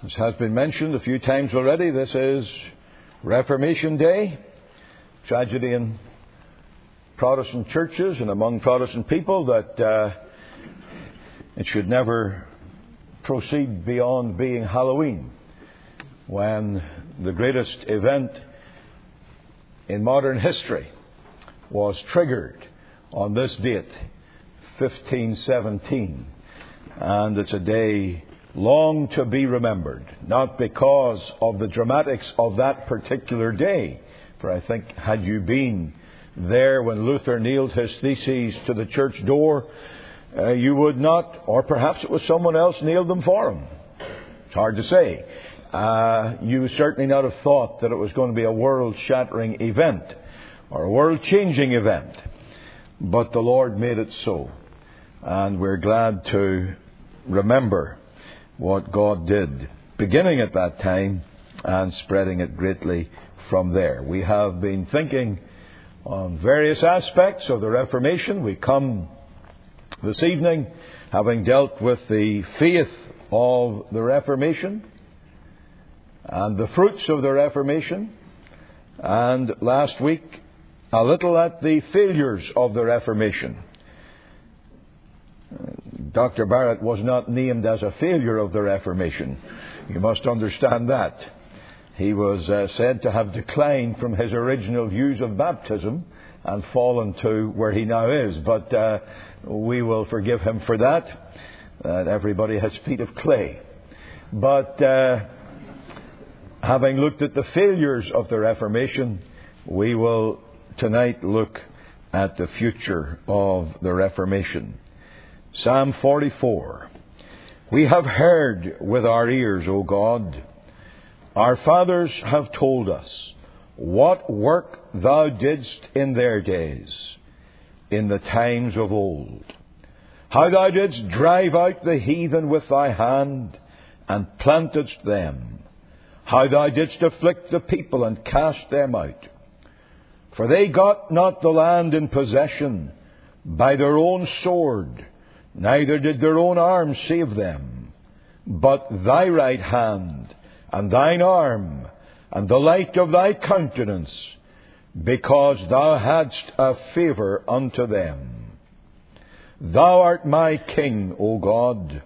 As has been mentioned a few times already, this is Reformation Day. Tragedy in Protestant churches and among Protestant people that it should never proceed beyond being Halloween, when the greatest event in modern history was triggered on this date, 1517. And it's a day long to be remembered, not because of the dramatics of that particular day. For I think, had you been there when Luther nailed his theses to the church door, you would not, or perhaps it was someone else nailed them for him. It's hard to say. You would certainly not have thought that it was going to be a world-shattering event or a world-changing event. But the Lord made it so. And we're glad to remember what God did, beginning at that time and spreading it greatly from there. We have been thinking on various aspects of the Reformation. We come this evening having dealt with the faith of the Reformation and the fruits of the Reformation, and last week a little at the failures of the Reformation. Dr. Barrett was not named as a failure of the Reformation. You must understand that. He was said to have declined from his original views of baptism and fallen to where he now is. But we will forgive him for that. Everybody has feet of clay. But having looked at the failures of the Reformation, we will tonight look at the future of the Reformation. Psalm 44. We have heard with our ears, O God. Our fathers have told us what work Thou didst in their days, in the times of old. How Thou didst drive out the heathen with Thy hand, and plantedst them. How Thou didst afflict the people, and cast them out. For they got not the land in possession by their own sword, neither did their own arm save them, but Thy right hand, and Thine arm, and the light of Thy countenance, because Thou hadst a favour unto them. Thou art my King, O God.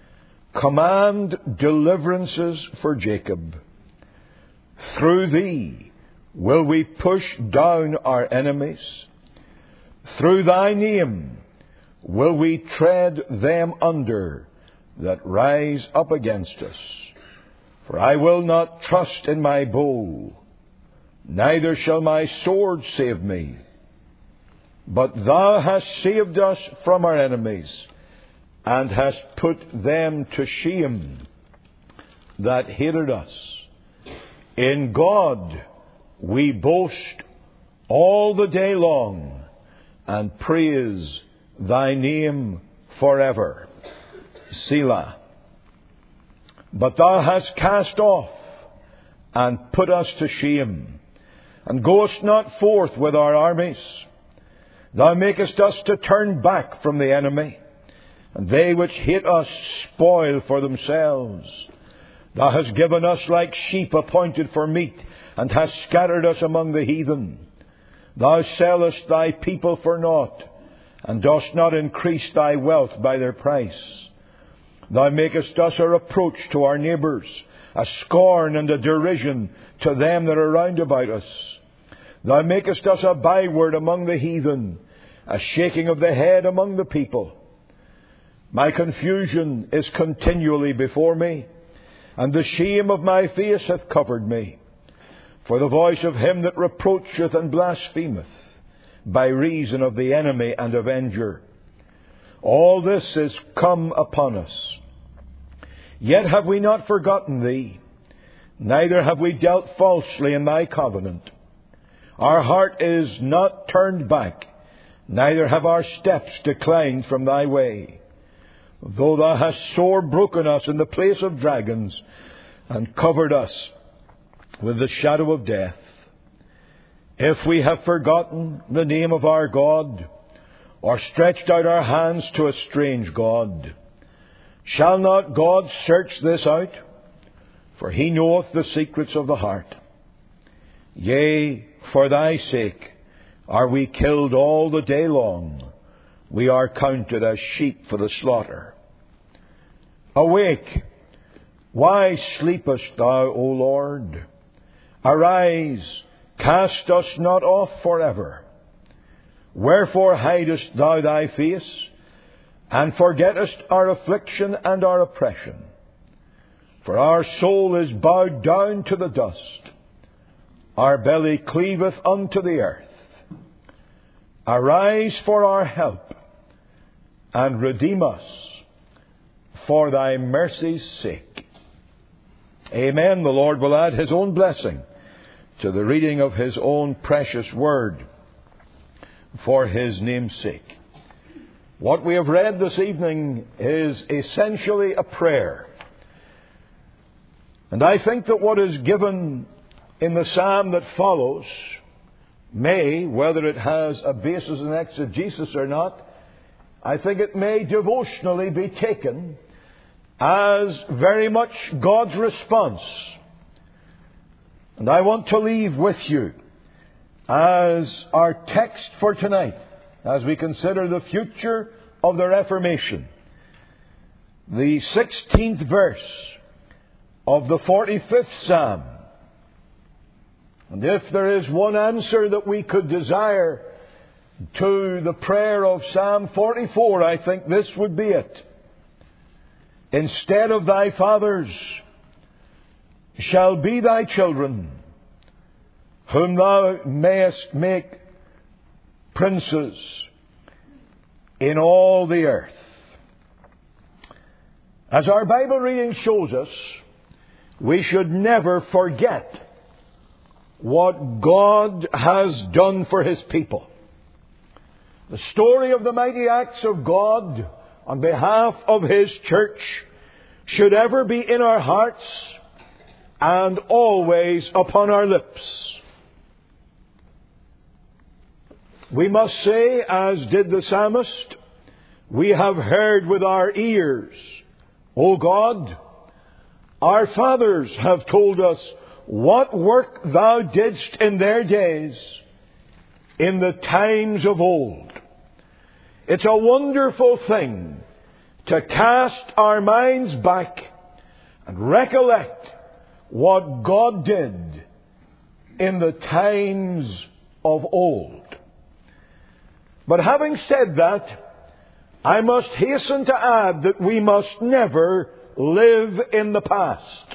Command deliverances for Jacob. Through Thee will we push down our enemies. Through Thy name will we tread them under that rise up against us. For I will not trust in my bow, neither shall my sword save me. But Thou hast saved us from our enemies, and hast put them to shame that hated us. In God we boast all the day long, and praise Thy name forever. Selah. But Thou hast cast off and put us to shame, and goest not forth with our armies. Thou makest us to turn back from the enemy, and they which hate us spoil for themselves. Thou hast given us like sheep appointed for meat, and hast scattered us among the heathen. Thou sellest Thy people for naught, and dost not increase Thy wealth by their price. Thou makest us a reproach to our neighbours, a scorn and a derision to them that are round about us. Thou makest us a byword among the heathen, a shaking of the head among the people. My confusion is continually before me, and the shame of my face hath covered me. For the voice of him that reproacheth and blasphemeth, by reason of the enemy and avenger. All this is come upon us. Yet have we not forgotten Thee, neither have we dealt falsely in Thy covenant. Our heart is not turned back, neither have our steps declined from Thy way. Though Thou hast sore broken us in the place of dragons, and covered us with the shadow of death. If we have forgotten the name of our God, or stretched out our hands to a strange God, shall not God search this out? For He knoweth the secrets of the heart. Yea, for Thy sake are we killed all the day long. We are counted as sheep for the slaughter. Awake! Why sleepest Thou, O Lord? Arise, cast us not off forever. Wherefore hidest Thou Thy face, and forgettest our affliction and our oppression? For our soul is bowed down to the dust. Our belly cleaveth unto the earth. Arise for our help, and redeem us for Thy mercy's sake. Amen. The Lord will add His own blessing to the reading of His own precious word for His name's sake. What we have read this evening is essentially a prayer. And I think that what is given in the psalm that follows may, whether it has a basis in exegesis or not, I think it may devotionally be taken as very much God's response. And I want to leave with you as our text for tonight, as we consider the future of the Reformation, the 16th verse of the 45th Psalm. And if there is one answer that we could desire to the prayer of Psalm 44, I think this would be it. Instead of thy fathers shall be thy children, whom thou mayest make princes in all the earth. As our Bible reading shows us, we should never forget what God has done for His people. The story of the mighty acts of God on behalf of His church should ever be in our hearts and always upon our lips. We must say, as did the psalmist, we have heard with our ears, O God, our fathers have told us what work Thou didst in their days, in the times of old. It's a wonderful thing to cast our minds back and recollect what God did in the times of old. But having said that, I must hasten to add that we must never live in the past.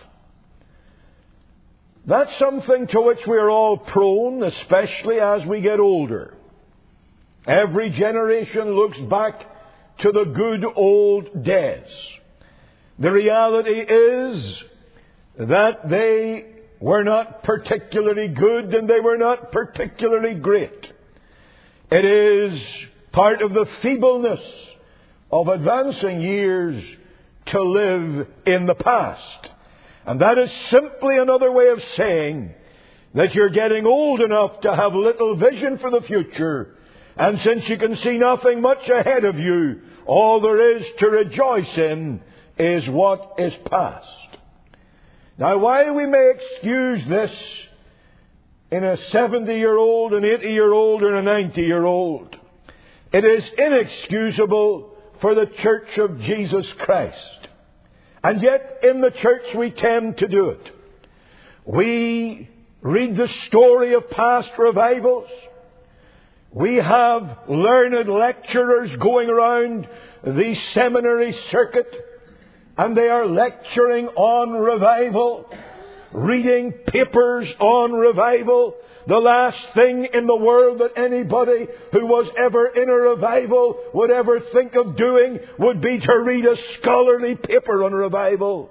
That's something to which we are all prone, especially as we get older. Every generation looks back to the good old days. The reality is that they were not particularly good and they were not particularly great. It is part of the feebleness of advancing years to live in the past. And that is simply another way of saying that you're getting old enough to have little vision for the future. And since you can see nothing much ahead of you, all there is to rejoice in is what is past. Now, while we may excuse this in a 70-year-old, an 80-year-old, or a 90-year-old, it is inexcusable for the Church of Jesus Christ. And yet, in the church, we tend to do it. We read the story of past revivals. We have learned lecturers going around the seminary circuit, and they are lecturing on revival, reading papers on revival. The last thing in the world that anybody who was ever in a revival would ever think of doing would be to read a scholarly paper on revival.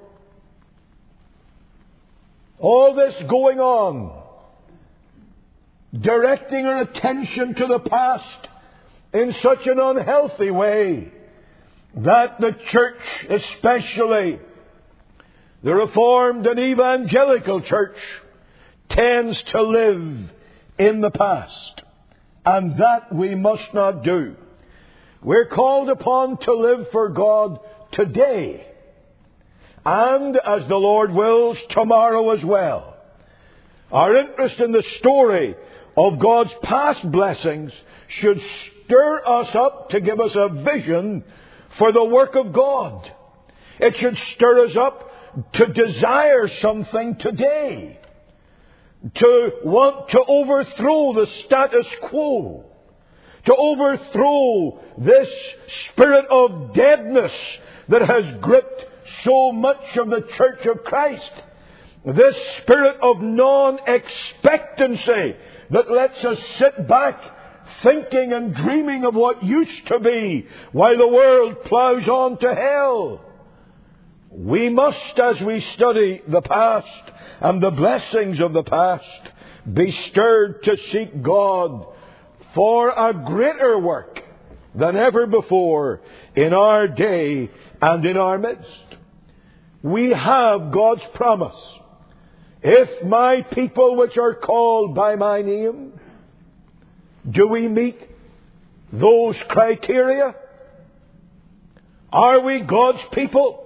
All this going on, directing our attention to the past in such an unhealthy way that the church, especially the Reformed and Evangelical church, tends to live in the past. And that we must not do. We're called upon to live for God today. and, as the Lord wills, tomorrow as well. Our interest in the story of God's past blessings should stir us up to give us a vision for the work of God. It should stir us up to desire something today, to want to overthrow the status quo, to overthrow this spirit of deadness that has gripped so much of the Church of Christ. This spirit of non-expectancy that lets us sit back thinking and dreaming of what used to be while the world ploughs on to hell. We must, as we study the past and the blessings of the past, be stirred to seek God for a greater work than ever before in our day and in our midst. We have God's promise. If my people which are called by my name, do we meet those criteria? Are we God's people?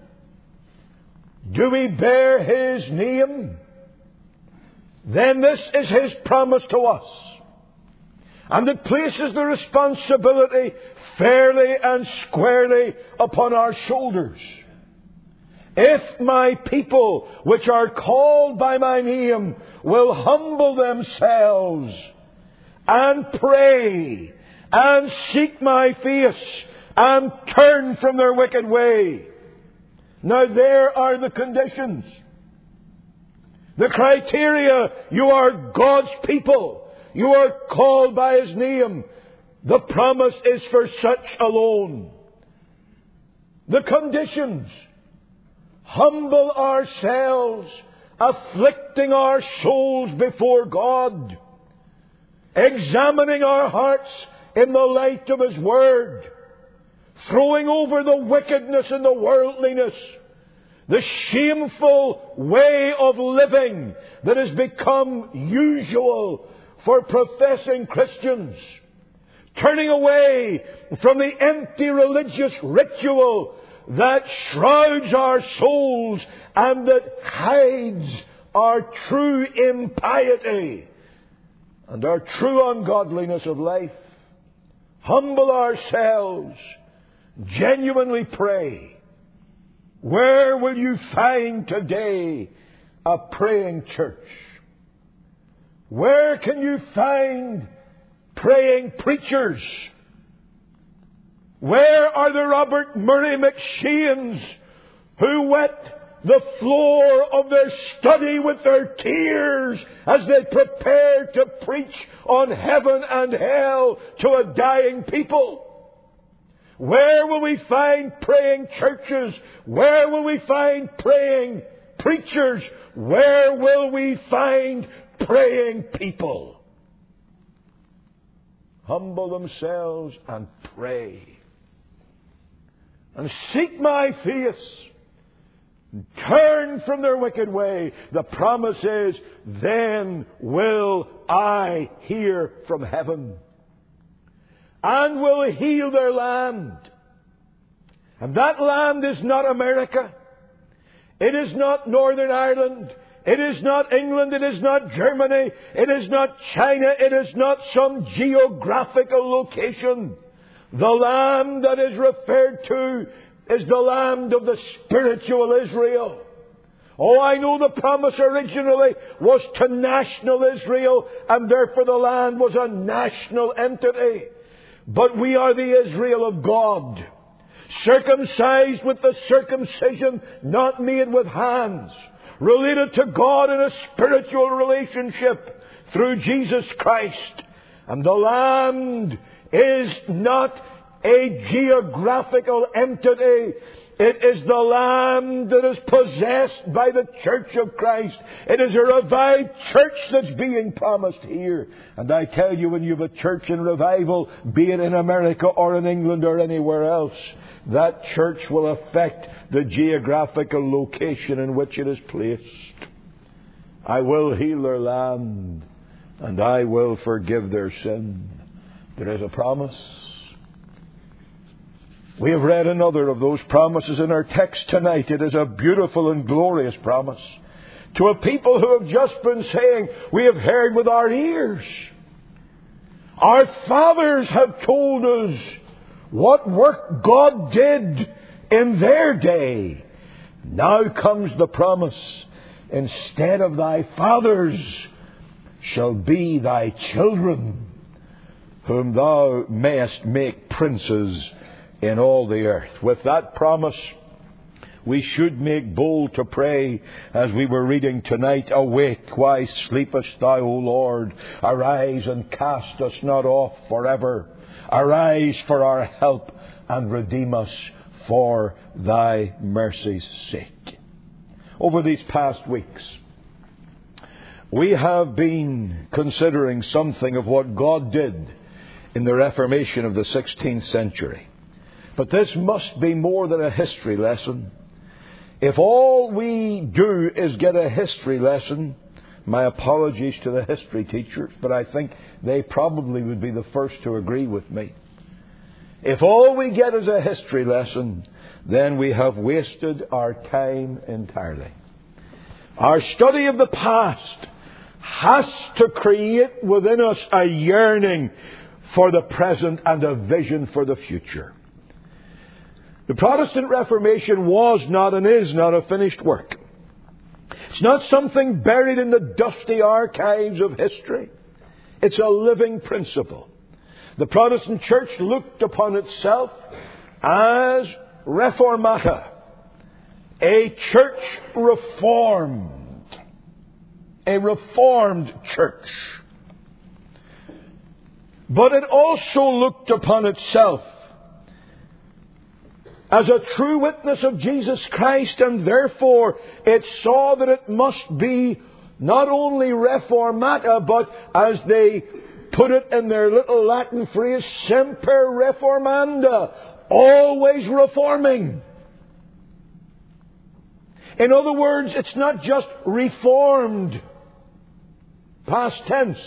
Do we bear His name? Then this is His promise to us. And it places the responsibility fairly and squarely upon our shoulders. If my people, which are called by my name, will humble themselves and pray and seek my face and turn from their wicked way. Now there are the conditions. The criteria. You are God's people. You are called by His name. The promise is for such alone. The conditions. Humble ourselves, afflicting our souls before God, examining our hearts in the light of His Word, throwing over the wickedness and the worldliness, the shameful way of living that has become usual for professing Christians, turning away from the empty religious ritual that shrouds our souls and that hides our true impiety and our true ungodliness of life. Humble ourselves, genuinely pray. Where will you find today a praying church? Where can you find praying preachers? Where are the Robert Murray McShanes who wet the floor of their study with their tears as they prepare to preach on heaven and hell to a dying people? Where will we find praying churches? Where will we find praying preachers? Where will we find praying people? Humble themselves and pray. And seek my face. Turn from their wicked way. The promise is, then will I hear from heaven and will heal their land. And that land is not America. It is not Northern Ireland. It is not England. It is not Germany. It is not China. It is not some geographical location. The land that is referred to is the land of the spiritual Israel. Oh, I know the promise originally was to national Israel, and therefore the land was a national entity. But we are the Israel of God, circumcised with the circumcision not made with hands, related to God in a spiritual relationship through Jesus Christ. And the land is not a geographical entity. It is the land that is possessed by the Church of Christ. It is a revived church that's being promised here. And I tell you, when you have a church in revival, be it in America or in England or anywhere else, that church will affect the geographical location in which it is placed. I will heal their land, and I will forgive their sin. There is a promise. We have read another of those promises in our text tonight. It is a beautiful and glorious promise to a people who have just been saying, we have heard with our ears. Our fathers have told us what work God did in their day. Now comes the promise, instead of thy fathers shall be thy children, whom thou mayest make princes in all the earth. With that promise, we should make bold to pray, as we were reading tonight, awake, why sleepest thou, O Lord? Arise and cast us not off forever. Arise for our help and redeem us for thy mercy's sake. Over these past weeks, we have been considering something of what God did in the Reformation of the 16th century. But this must be more than a history lesson. If all we do is get a history lesson, my apologies to the history teachers, but I think they probably would be the first to agree with me. If all we get is a history lesson, then we have wasted our time entirely. Our study of the past has to create within us a yearning for the present and a vision for the future. The Protestant Reformation was not and is not a finished work. It's not something buried in the dusty archives of history. It's a living principle. The Protestant Church looked upon itself as reformata, a church reformed, a reformed church. But it also looked upon itself as a true witness of Jesus Christ, and therefore it saw that it must be not only reformata, but as they put it in their little Latin phrase, semper reformanda, always reforming. In other words, it's not just reformed, past tense.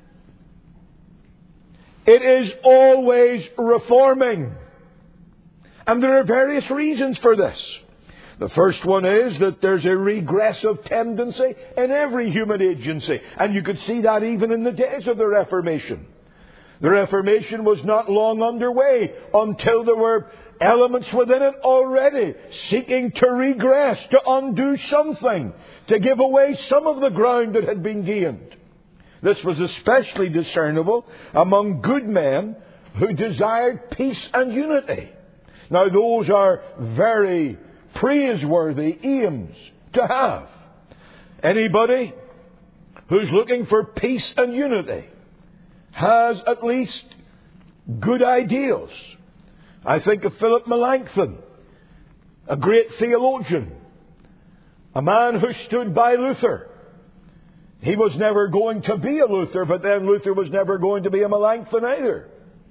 It is always reforming. And there are various reasons for this. The first one is that there's a regressive tendency in every human agency. And you could see that even in the days of the Reformation. The Reformation was not long underway until there were elements within it already seeking to regress, to undo something, to give away some of the ground that had been gained. This was especially discernible among good men who desired peace and unity. Now, those are very praiseworthy aims to have. Anybody who's looking for peace and unity has at least good ideals. I think of Philip Melanchthon, a great theologian, a man who stood by Luther. He was never going to be a Luther, but then Luther was never going to be a Melanchthon either.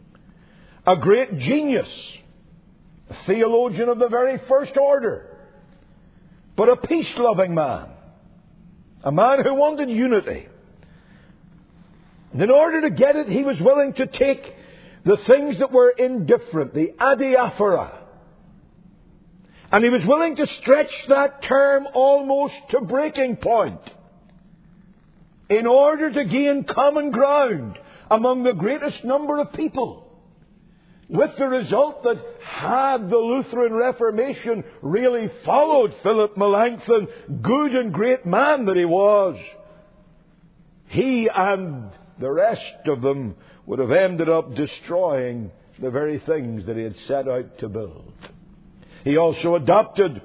A great genius, a theologian of the very first order, but a peace-loving man. A man who wanted unity. And in order to get it, he was willing to take the things that were indifferent, the adiaphora, and he was willing to stretch that term almost to breaking point in order to gain common ground among the greatest number of people. With the result that had the Lutheran Reformation really followed Philip Melanchthon, good and great man that he was, he and the rest of them would have ended up destroying the very things that he had set out to build. He also adopted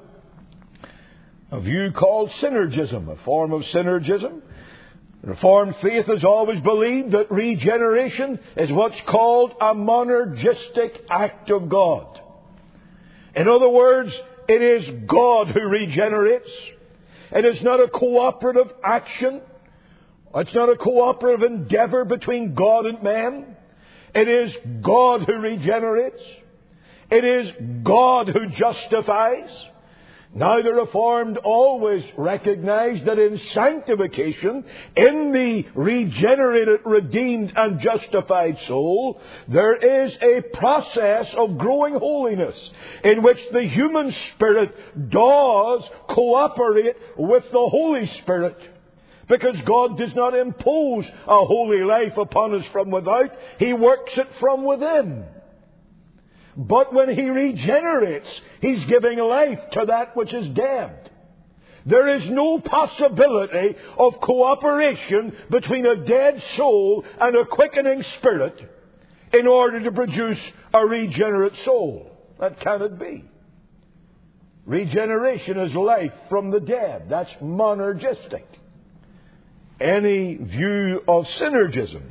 a view called synergism, a form of synergism. The Reformed faith has always believed that regeneration is what's called a monergistic act of God. In other words, it is God who regenerates. It is not a cooperative action. It's not a cooperative endeavor between God and man. It is God who regenerates. It is God who justifies. Now the Reformed always recognize that in sanctification, in the regenerated, redeemed and justified soul, there is a process of growing holiness in which the human spirit does cooperate with the Holy Spirit. Because God does not impose a holy life upon us from without. He works it from within. But when He regenerates, He's giving life to that which is dead. There is no possibility of cooperation between a dead soul and a quickening spirit in order to produce a regenerate soul. That cannot be. Regeneration is life from the dead. That's monergistic. Any view of synergism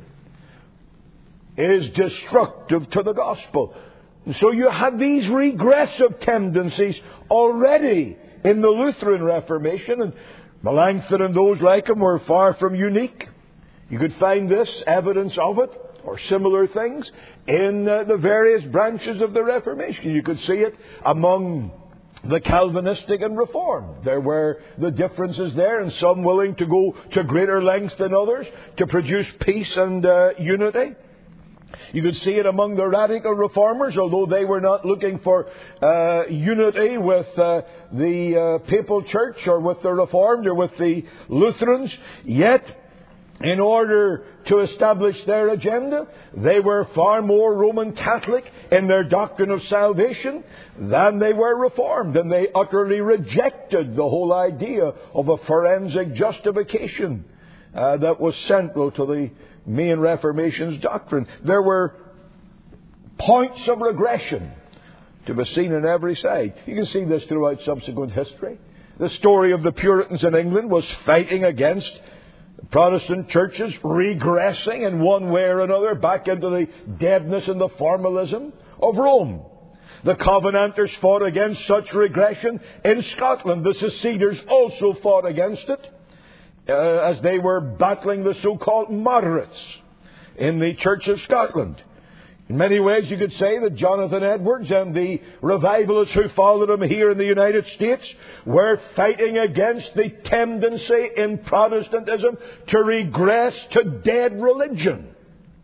is destructive to the gospel. So you have these regressive tendencies already in the Lutheran Reformation, and Melanchthon and those like him were far from unique. You could find this evidence of it, or similar things, in the various branches of the Reformation. You could see it among the Calvinistic and Reformed. There were the differences there, and some willing to go to greater lengths than others to produce peace and unity. You could see it among the radical reformers, although they were not looking for unity with the papal church or with the Reformed or with the Lutherans. Yet, in order to establish their agenda, they were far more Roman Catholic in their doctrine of salvation than they were Reformed. And they utterly rejected the whole idea of a forensic justification that was central to the main Reformation's doctrine. There were points of regression to be seen on every side. You can see this throughout subsequent history. The story of the Puritans in England was fighting against Protestant churches, regressing in one way or another back into the deadness and the formalism of Rome. The Covenanters fought against such regression in Scotland. The Seceders also fought against it as they were battling the so-called moderates in the Church of Scotland. In many ways, you could say that Jonathan Edwards and the revivalists who followed him here in the United States were fighting against the tendency in Protestantism to regress to dead religion.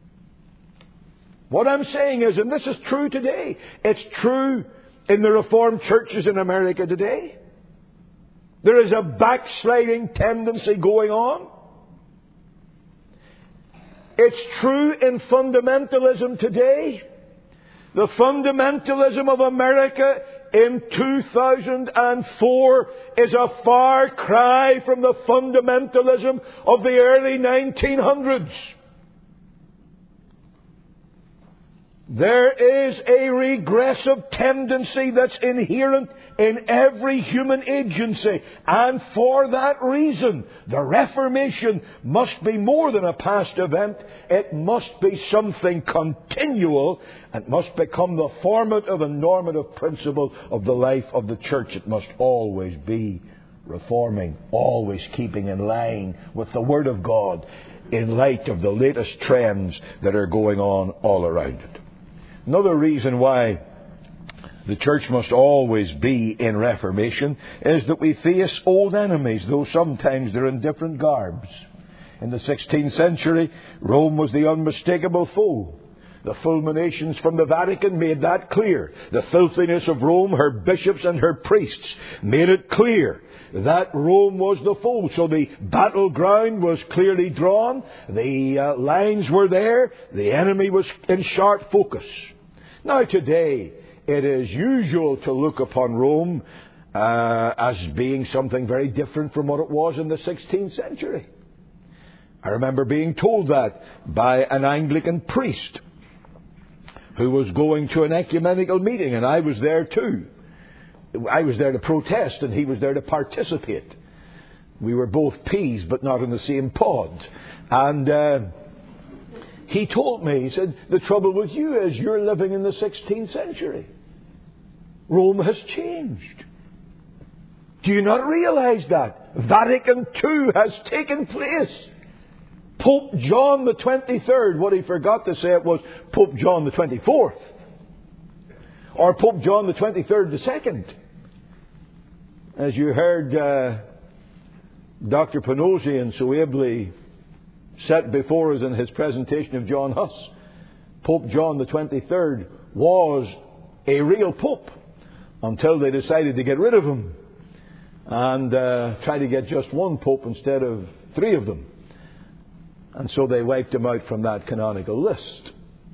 What I'm saying is, and this is true today, it's true in the Reformed churches in America today. There is a backsliding tendency going on. It's true in fundamentalism today. The fundamentalism of America in 2004 is a far cry from the fundamentalism of the early 1900s. There is a regressive tendency that's inherent in every human agency. And for that reason, the Reformation must be more than a past event. It must be something continual and must become the formative and normative principle of the life of the church. It must always be reforming, always keeping in line with the Word of God in light of the latest trends that are going on all around it. Another reason why the church must always be in reformation is that we face old enemies, though sometimes they're in different garbs. In the 16th century, Rome was the unmistakable foe. The fulminations from the Vatican made that clear. The filthiness of Rome, her bishops and her priests, made it clear that Rome was the foe. So the battleground was clearly drawn. The lines were there. The enemy was in sharp focus. Now today, it is usual to look upon Rome as being something very different from what it was in the 16th century. I remember being told that by an Anglican priest who was going to an ecumenical meeting, and I was there too. I was there to protest, and he was there to participate. We were both peas, but not in the same pod. And he told me, he said, the trouble with you is you're living in the 16th century. Rome has changed. Do you not realize that? Vatican II has taken place. Pope John the 23rd, what he forgot to say it was Pope John the 24th. Or Pope John the 23rd the second. As you heard Dr. Panosian so ably set before us in his presentation of John Huss, Pope John the 23rd was a real pope until they decided to get rid of him and try to get just one pope instead of 3 of them. And so they wiped him out from that canonical list.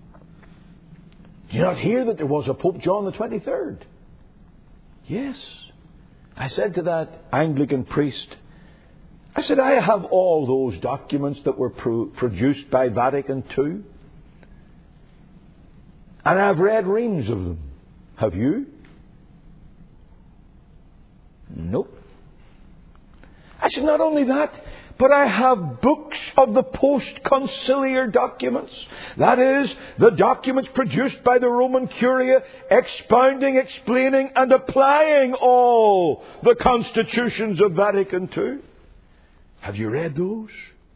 Do you not hear that there was a Pope John the 23rd? Yes. I said to that Anglican priest, I said, I have all those documents that were produced by Vatican II. And I've read reams of them. Have you? Nope. I said, not only that, but I have books of the post-conciliar documents. That is, the documents produced by the Roman Curia, expounding, explaining, and applying all the constitutions of Vatican II. Have you read those?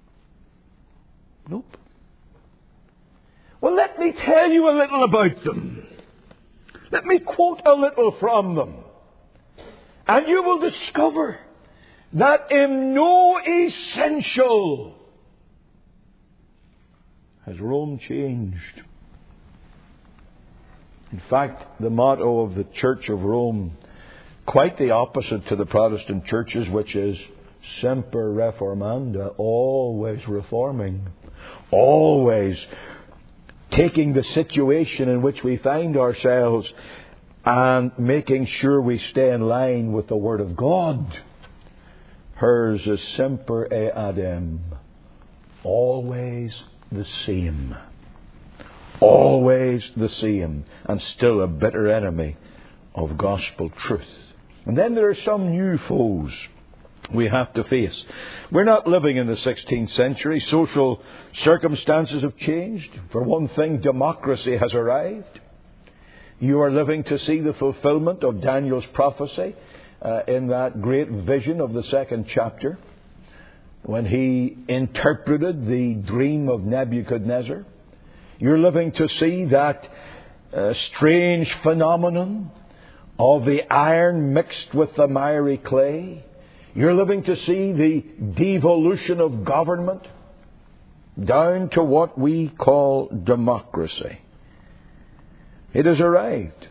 Nope. Well, let me tell you a little about them. Let me quote a little from them. And you will discover that in no essential has Rome changed. In fact, the motto of the Church of Rome, quite the opposite to the Protestant churches, which is Semper Reformanda, always reforming, always taking the situation in which we find ourselves and making sure we stay in line with the Word of God. Hers is semper et adem, always the same. Always the same, and still a bitter enemy of gospel truth. And then there are some new foes we have to face. We're not living in the 16th century. Social circumstances have changed. For one thing, democracy has arrived. You are living to see the fulfillment of Daniel's prophecy in that great vision of the 2nd chapter, when he interpreted the dream of Nebuchadnezzar. You're living to see that strange phenomenon of the iron mixed with the miry clay. You're living to see the devolution of government down to what we call democracy. It has arrived.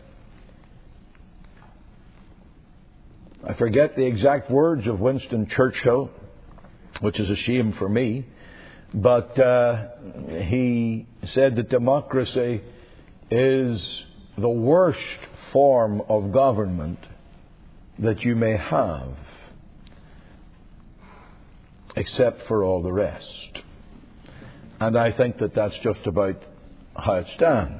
I forget the exact words of Winston Churchill, which is a shame for me, but he said that democracy is the worst form of government that you may have, except for all the rest. And I think that that's just about how it stands.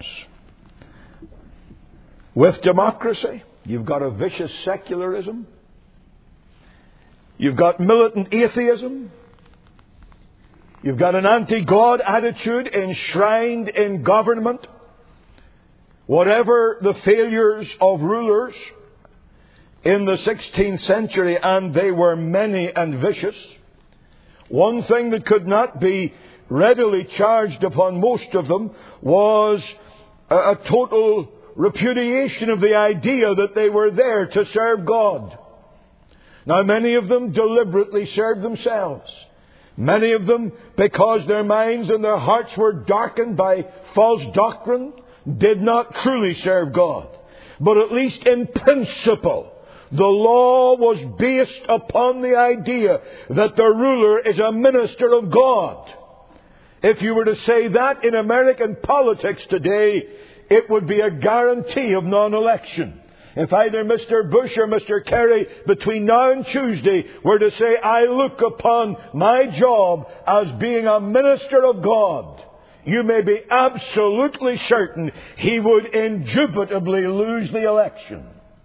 With democracy, you've got a vicious secularism. You've got militant atheism. You've got an anti-God attitude enshrined in government. Whatever the failures of rulers in the 16th century, and they were many and vicious, one thing that could not be readily charged upon most of them was a total repudiation of the idea that they were there to serve God. Now, many of them deliberately served themselves. Many of them, because their minds and their hearts were darkened by false doctrine, did not truly serve God. But at least in principle, the law was based upon the idea that the ruler is a minister of God. If you were to say that in American politics today, it would be a guarantee of non-election. If either Mr. Bush or Mr. Kerry between now and Tuesday were to say, I look upon my job as being a minister of God, you may be absolutely certain he would indubitably lose the election.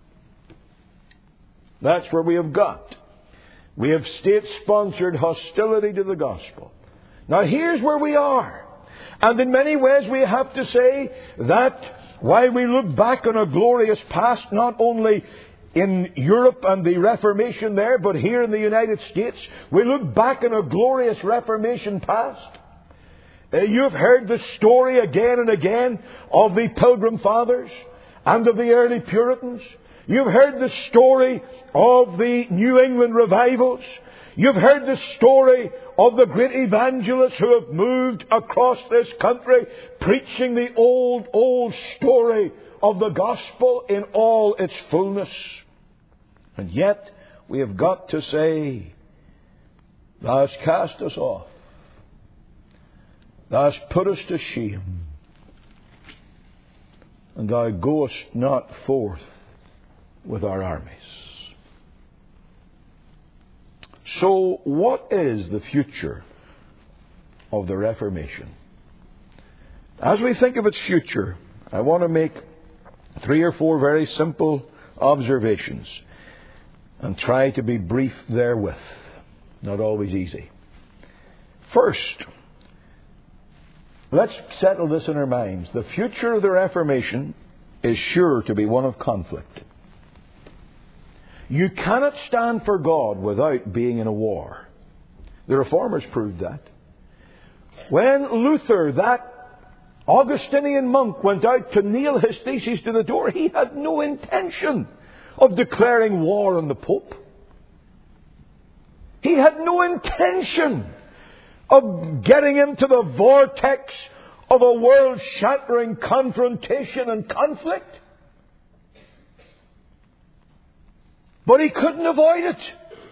That's where we have got. We have state-sponsored hostility to the gospel. Now here's where we are. And in many ways we have to say that while we look back on a glorious past, not only in Europe and the Reformation there, but here in the United States, we look back on a glorious Reformation past. You've heard the story again and again of the Pilgrim Fathers and of the early Puritans. You've heard the story of the New England revivals. You've heard the story of the great evangelists who have moved across this country preaching the old story of the gospel in all its fullness. And yet we have got to say, Thou hast cast us off. Thou hast put us to shame. And Thou goest not forth with our armies. So, what is the future of the Reformation? As we think of its future, I want to make 3 or 4 very simple observations and try to be brief therewith. Not always easy. First, let's settle this in our minds. The future of the Reformation is sure to be one of conflict. You cannot stand for God without being in a war. The Reformers proved that. When Luther, that Augustinian monk, went out to nail his theses to the door, he had no intention of declaring war on the Pope. He had no intention of getting into the vortex of a world-shattering confrontation and conflict. But he couldn't avoid it.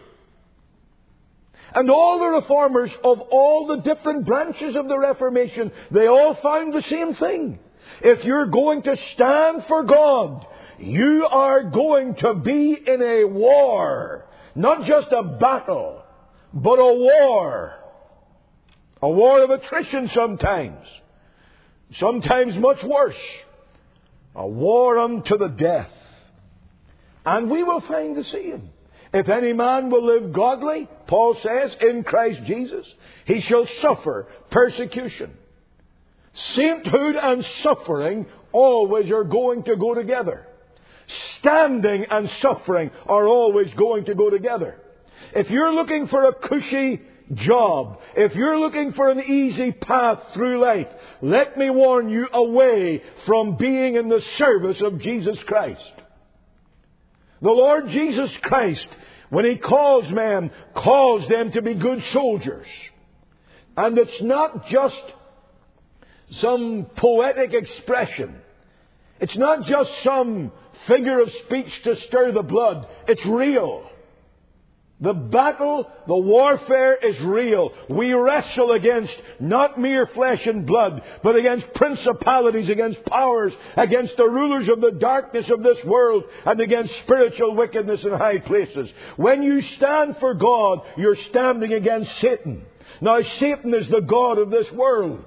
And all the reformers of all the different branches of the Reformation, they all found the same thing. If you're going to stand for God, you are going to be in a war. Not just a battle, but a war. A war of attrition sometimes. Sometimes much worse. A war unto the death. And we will find the same. If any man will live godly, Paul says, in Christ Jesus, he shall suffer persecution. Sainthood and suffering always are going to go together. Standing and suffering are always going to go together. If you're looking for a cushy job, if you're looking for an easy path through life, let me warn you, away from being in the service of Jesus Christ. The Lord Jesus Christ, when He calls men, calls them to be good soldiers. And it's not just some poetic expression. It's not just some figure of speech to stir the blood. It's real. The battle, the warfare is real. We wrestle against not mere flesh and blood, but against principalities, against powers, against the rulers of the darkness of this world, and against spiritual wickedness in high places. When you stand for God, you're standing against Satan. Now, Satan is the god of this world.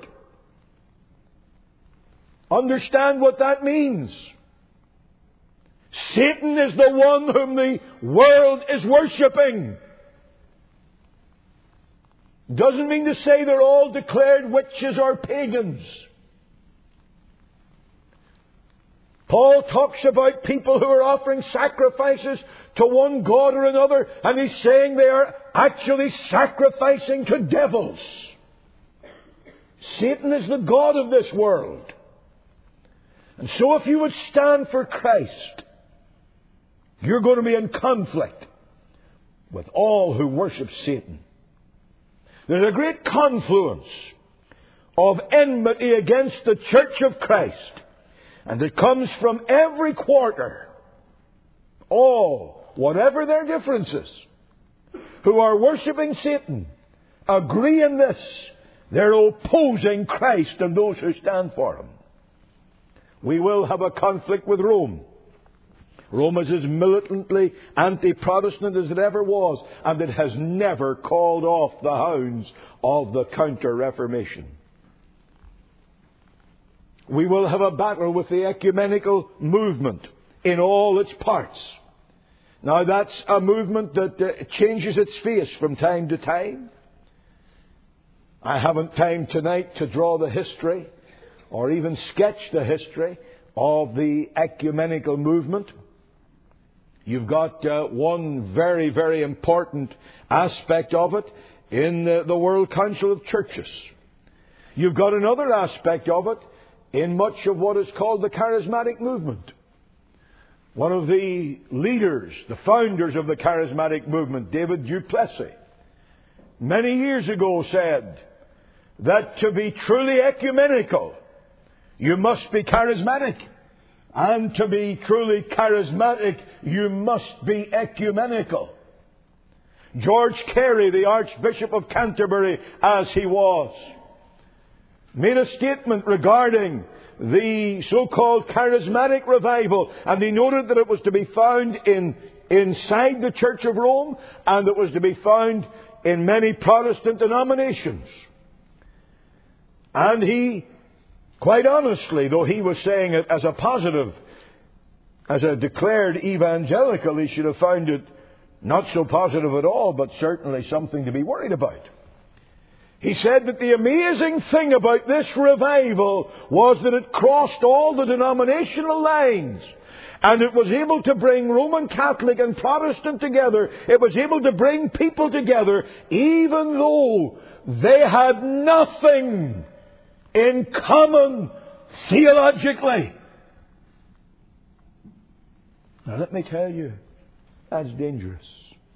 Understand what that means. Satan is the one whom the world is worshipping. Doesn't mean to say they're all declared witches or pagans. Paul talks about people who are offering sacrifices to one god or another, and he's saying they are actually sacrificing to devils. Satan is the god of this world. And so if you would stand for Christ, you're going to be in conflict with all who worship Satan. There's a great confluence of enmity against the Church of Christ. And it comes from every quarter. All, whatever their differences, who are worshipping Satan, agree in this. They're opposing Christ and those who stand for Him. We will have a conflict with Rome. Rome is as militantly anti-Protestant as it ever was, and it has never called off the hounds of the Counter-Reformation. We will have a battle with the ecumenical movement in all its parts. Now, that's a movement that changes its face from time to time. I haven't time tonight to draw the history or even sketch the history of the ecumenical movement. You've got one very, very important aspect of it in the World Council of Churches. You've got another aspect of it in much of what is called the charismatic movement. One of the leaders, the founders of the charismatic movement, David Duplessis, many years ago said that to be truly ecumenical, you must be charismatic. And to be truly charismatic, you must be ecumenical. George Carey, the Archbishop of Canterbury, as he was, made a statement regarding the so-called charismatic revival, and he noted that it was to be found inside the Church of Rome, and it was to be found in many Protestant denominations. And he, quite honestly, though he was saying it as a positive, as a declared evangelical, he should have found it not so positive at all, but certainly something to be worried about. He said that the amazing thing about this revival was that it crossed all the denominational lines. And it was able to bring Roman Catholic and Protestant together. It was able to bring people together even though they had nothing in common theologically. Now let me tell you, that's dangerous.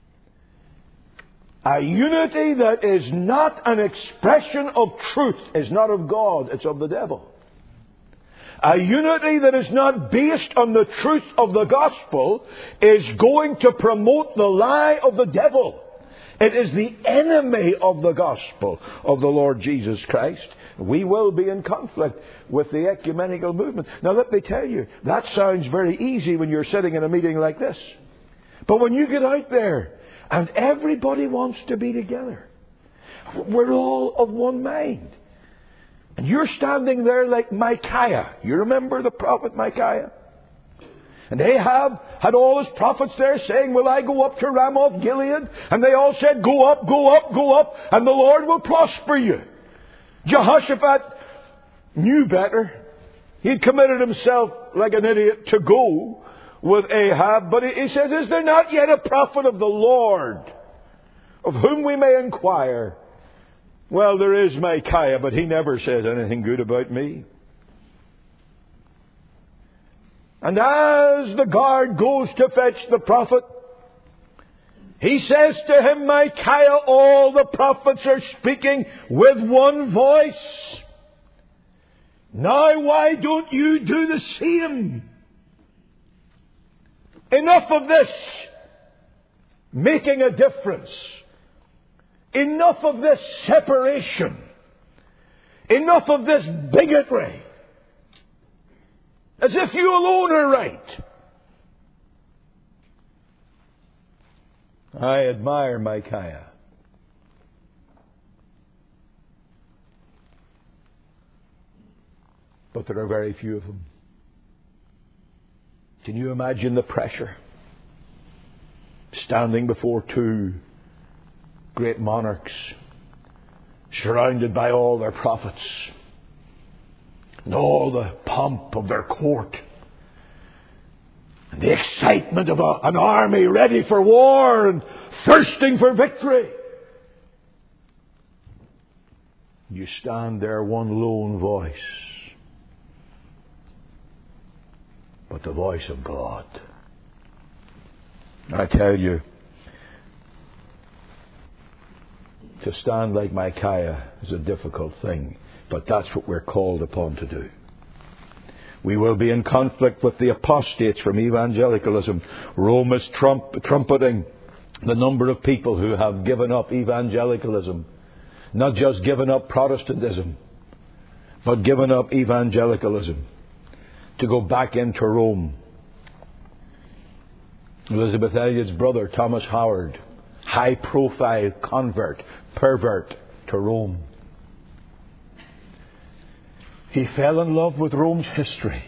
A unity that is not an expression of truth is not of God, it's of the devil. A unity that is not based on the truth of the gospel is going to promote the lie of the devil. It is the enemy of the gospel of the Lord Jesus Christ. We will be in conflict with the ecumenical movement. Now let me tell you, that sounds very easy when you're sitting in a meeting like this. But when you get out there, and everybody wants to be together, we're all of one mind. And you're standing there like Micaiah. You remember the prophet Micaiah? And Ahab had all his prophets there saying, will I go up to Ramoth Gilead? And they all said, go up, go up, go up, and the Lord will prosper you. Jehoshaphat knew better. He'd committed himself like an idiot to go with Ahab, but he says, is there not yet a prophet of the Lord of whom we may inquire? Well, there is Micaiah, but he never says anything good about me. And as the guard goes to fetch the prophet, he says to him, Micaiah, all the prophets are speaking with one voice. Now why don't you do the same? Enough of this making a difference. Enough of this separation. Enough of this bigotry. As if you alone are right. I admire Micaiah. But there are very few of them. Can you imagine the pressure? Standing before two great monarchs, surrounded by all their prophets, and all the pomp of their court, and the excitement of an army ready for war and thirsting for victory. You stand there, one lone voice, but the voice of God. I tell you, to stand like Micaiah is a difficult thing, but that's what we're called upon to do. We will be in conflict with the apostates from evangelicalism. Rome is trumpeting the number of people who have given up evangelicalism. Not just given up Protestantism, but given up evangelicalism to go back into Rome. Elizabeth Elliot's brother, Thomas Howard, high-profile convert, pervert to Rome. He fell in love with Rome's history.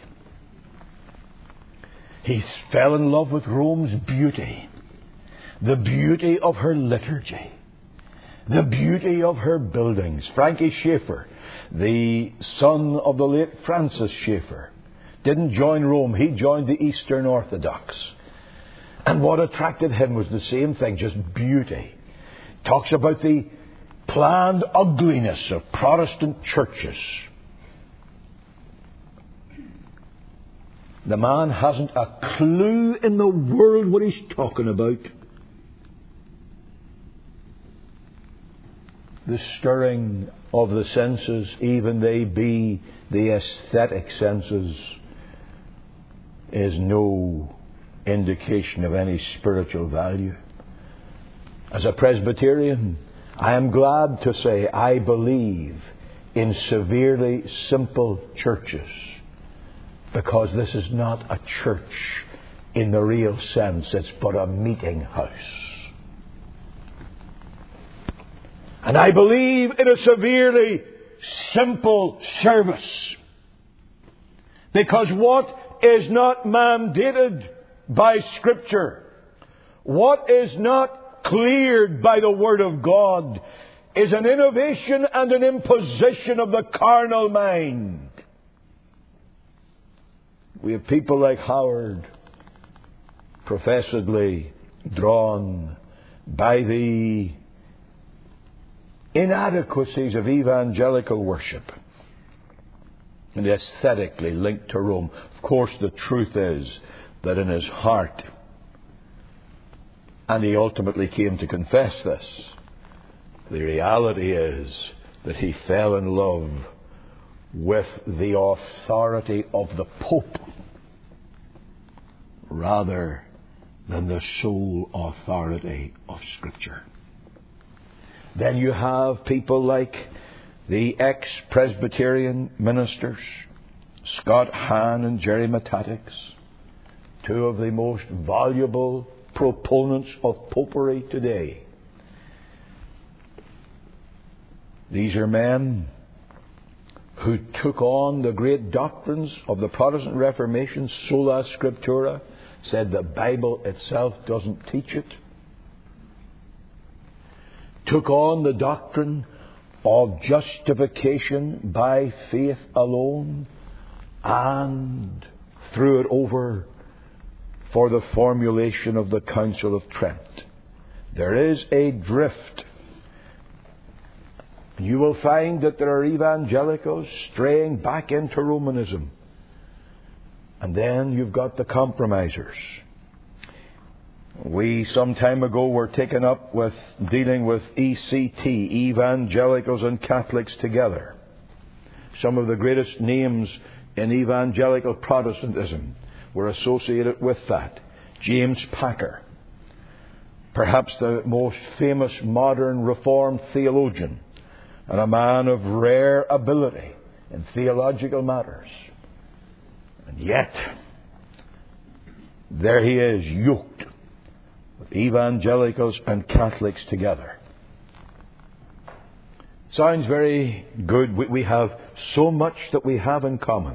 He fell in love with Rome's beauty. The beauty of her liturgy. The beauty of her buildings. Frankie Schaeffer, the son of the late Francis Schaeffer, didn't join Rome. He joined the Eastern Orthodox. And what attracted him was the same thing, just beauty. Talks about the planned ugliness of Protestant churches. The man hasn't a clue in the world what he's talking about. The stirring of the senses, even they be the aesthetic senses, is no indication of any spiritual value. As a Presbyterian, I am glad to say I believe in severely simple churches, because this is not a church in the real sense. It's but a meeting house. And I believe in a severely simple service, because what is not mandated by Scripture, what is not cleared by the Word of God, is an innovation and an imposition of the carnal mind. We have people like Howard, professedly drawn by the inadequacies of evangelical worship and aesthetically linked to Rome. Of course, the truth is that in his heart, and he ultimately came to confess this, the reality is that he fell in love with the authority of the Pope rather than the sole authority of Scripture. Then you have people like the ex-Presbyterian ministers, Scott Hahn and Jerry Matatics, two of the most valuable proponents of popery today. These are men who took on the great doctrines of the Protestant Reformation, sola scriptura, said the Bible itself doesn't teach it. Took on the doctrine of justification by faith alone, and threw it over for the formulation of the Council of Trent. There is a drift. You will find that there are evangelicals straying back into Romanism. And then you've got the compromisers. We, some time ago, were taken up with dealing with ECT, evangelicals and Catholics together. Some of the greatest names in evangelical Protestantism were associated with that. James Packer, perhaps the most famous modern Reformed theologian, and a man of rare ability in theological matters. And yet, there he is, yoked with evangelicals and Catholics together. Sounds very good. We have so much that we have in common.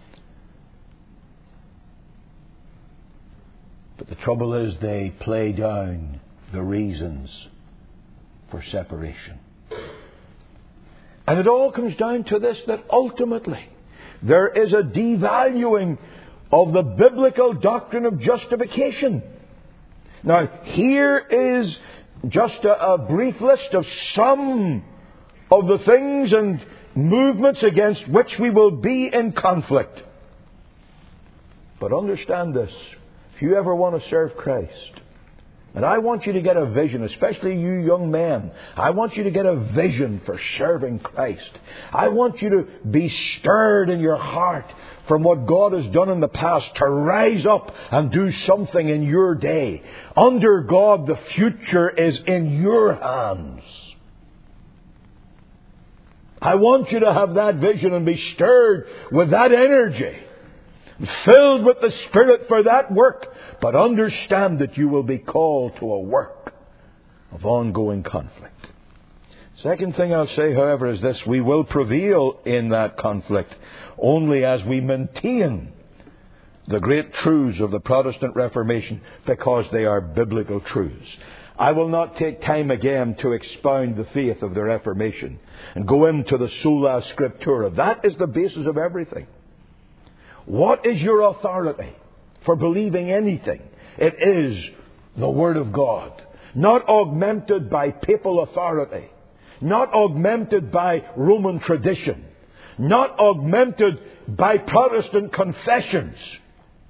But the trouble is they play down the reasons for separation. And it all comes down to this, that ultimately there is a devaluing of the biblical doctrine of justification. Now, here is just a brief list of some of the things and movements against which we will be in conflict. But understand this, if you ever want to serve Christ, and I want you to get a vision, especially you young men. I want you to get a vision for serving Christ. I want you to be stirred in your heart from what God has done in the past to rise up and do something in your day. Under God, the future is in your hands. I want you to have that vision and be stirred with that energy, filled with the Spirit for that work. But understand that you will be called to a work of ongoing conflict. Second thing I'll say, however, is this. We will prevail in that conflict only as we maintain the great truths of the Protestant Reformation, because they are biblical truths. I will not take time again to expound the faith of the Reformation and go into the sola scriptura. That is the basis of everything. What is your authority for believing anything? It is the Word of God. Not augmented by papal authority. Not augmented by Roman tradition. Not augmented by Protestant confessions.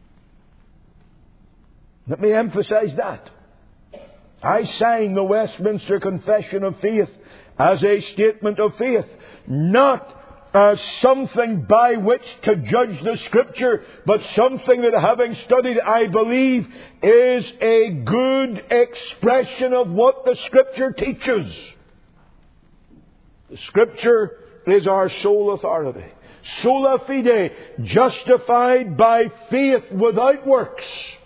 Let me emphasize that. I sign the Westminster Confession of Faith as a statement of faith, not as something by which to judge the Scripture, but something that, having studied, I believe is a good expression of what the Scripture teaches. The Scripture is our sole authority. Sola fide, justified by faith without works.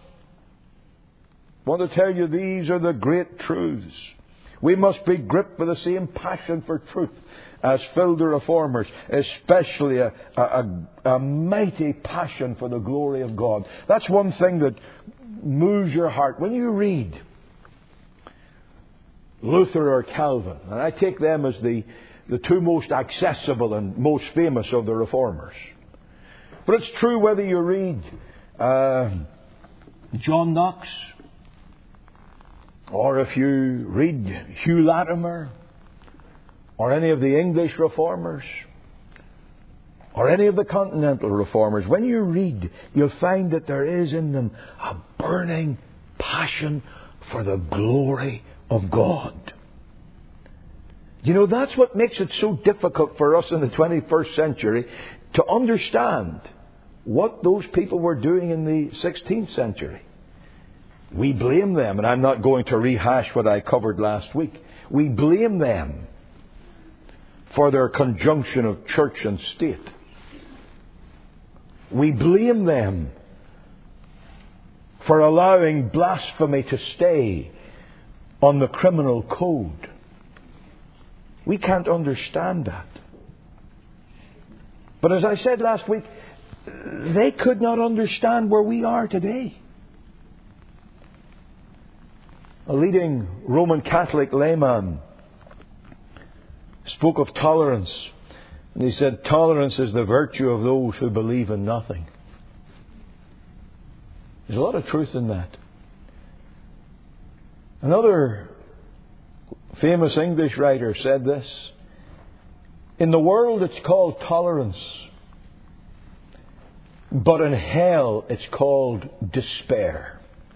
I want to tell you, these are the great truths. We must be gripped with the same passion for truth as filled the Reformers, especially a mighty passion for the glory of God. That's one thing that moves your heart. When you read Luther or Calvin, and I take them as the two most accessible and most famous of the Reformers. But it's true whether you read John Knox, or if you read Hugh Latimer, or any of the English Reformers, or any of the Continental Reformers. When you read, you'll find that there is in them a burning passion for the glory of God. You know, that's what makes it so difficult for us in the 21st century to understand what those people were doing in the 16th century. We blame them, and I'm not going to rehash what I covered last week. We blame them for their conjunction of church and state. We blame them for allowing blasphemy to stay on the criminal code. We can't understand that. But as I said last week, they could not understand where we are today. A leading Roman Catholic layman spoke of tolerance. And he said, tolerance is the virtue of those who believe in nothing. There's a lot of truth in that. Another famous English writer said this: in the world it's called tolerance, but in hell it's called despair.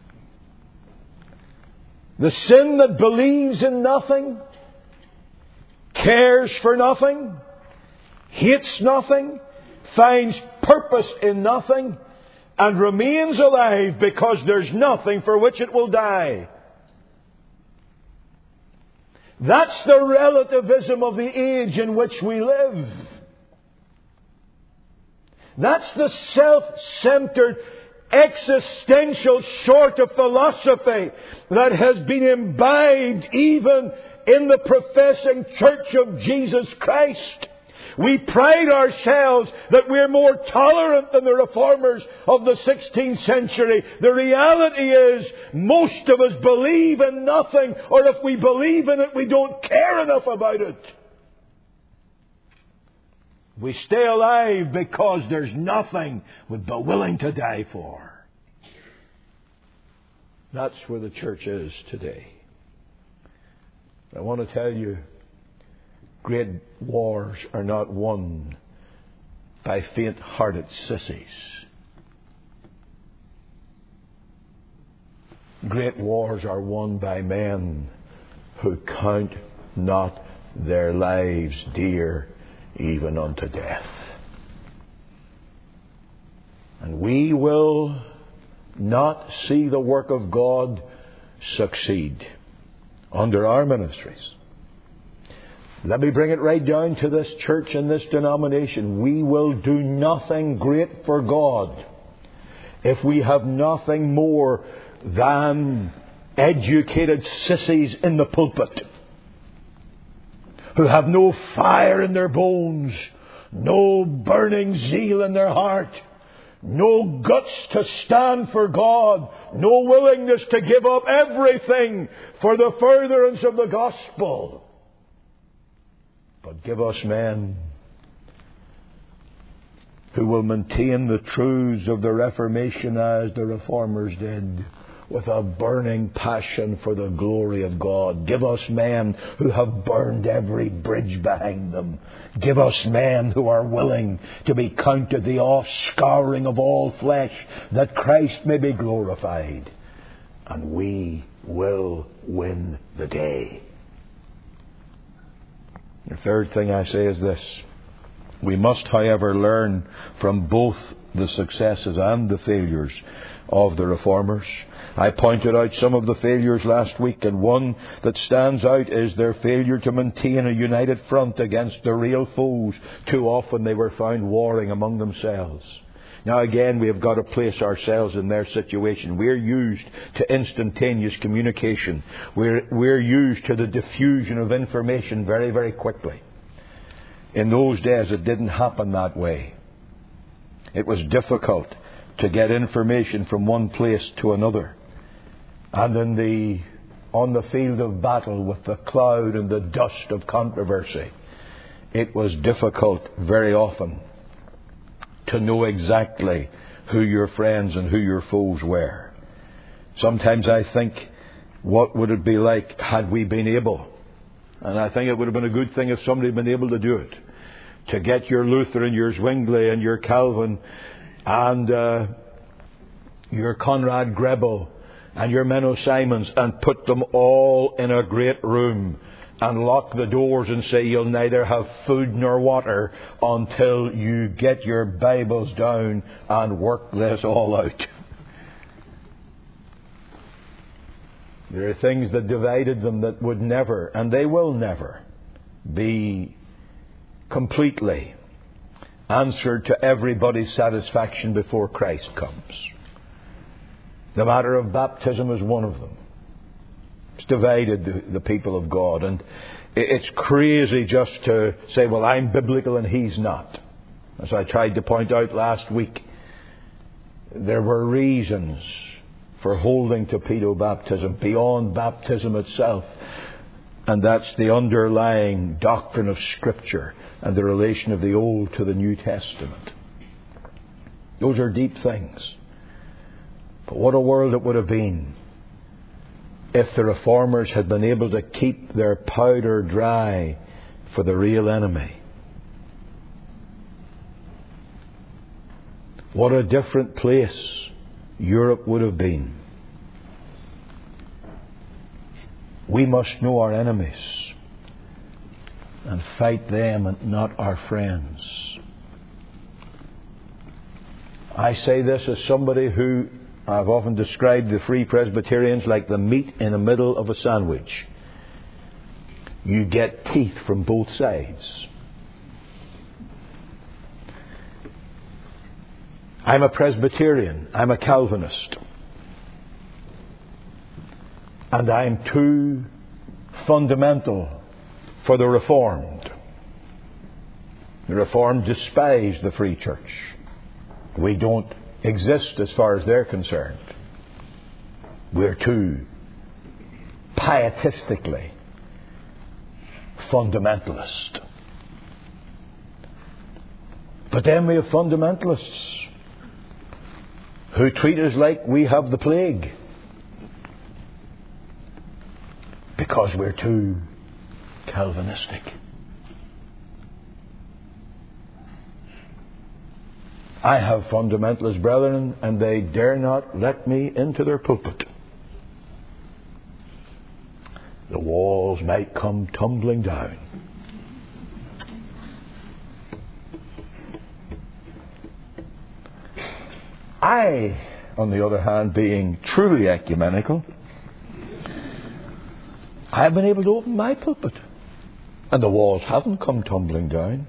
The sin that believes in nothing, cares for nothing, hates nothing, finds purpose in nothing, and remains alive because there's nothing for which it will die. That's the relativism of the age in which we live. That's the self-centered, existential sort of philosophy that has been imbibed even in the professing Church of Jesus Christ. We pride ourselves that we're more tolerant than the Reformers of the 16th century. The reality is, most of us believe in nothing, or if we believe in it, we don't care enough about it. We stay alive because there's nothing we'd be willing to die for. That's where the church is today. I want to tell you, great wars are not won by faint-hearted sissies. Great wars are won by men who count not their lives dear even unto death. And we will not see the work of God succeed under our ministries. Let me bring it right down to this church and this denomination. We will do nothing great for God if we have nothing more than educated sissies in the pulpit who have no fire in their bones, no burning zeal in their heart, no guts to stand for God, no willingness to give up everything for the furtherance of the gospel. But give us men who will maintain the truths of the Reformation as the Reformers did, with a burning passion for the glory of God. Give us men who have burned every bridge behind them. Give us men who are willing to be counted the offscouring of all flesh, that Christ may be glorified. and we will win the day. The third thing I say is this. We must, however, learn from both the successes and the failures of the Reformers. I pointed out some of the failures last week, and one that stands out is their failure to maintain a united front against the real foes. Too often they were found warring among themselves. Now again, we have got to place ourselves in their situation. We're used to instantaneous communication. We're used to the diffusion of information very, very quickly. In those days, it didn't happen that way. It was difficult to get information from one place to another. And on the field of battle with the cloud and the dust of controversy, it was difficult very often to know exactly who your friends and who your foes were. Sometimes I think, what would it be like had we been able, and I think it would have been a good thing if somebody had been able to do it, to get your Luther and your Zwingli and your Calvin and your Conrad Grebel and your Menno Simons and put them all in a great room and lock the doors and say, you'll neither have food nor water until you get your Bibles down and work this all out. There are things that divided them that would never, and they will never, be completely answered to everybody's satisfaction before Christ comes. The matter of baptism is one of them. It's divided the people of God, and it's crazy just to say, well, I'm biblical and he's not. As I tried to point out last week, there were reasons for holding to pedobaptism beyond baptism itself, and that's the underlying doctrine of Scripture and the relation of the Old to the New Testament. Those are deep things. But what a world it would have been if the Reformers had been able to keep their powder dry for the real enemy. What a different place Europe would have been. We must know our enemies and fight them and not our friends. I say this as somebody who, I've often described the Free Presbyterians like the meat in the middle of a sandwich. You get teeth from both sides. I'm a Presbyterian. I'm a Calvinist. And I'm too fundamental for the Reformed. The Reformed despise the Free Church. We don't exist as far as they're concerned. We're too pietistically fundamentalist. But then we have fundamentalists who treat us like we have the plague because we're too Calvinistic. I have fundamentalist brethren, and they dare not let me into their pulpit. The walls might come tumbling down. I, on the other hand, being truly ecumenical, I have been able to open my pulpit, and the walls haven't come tumbling down.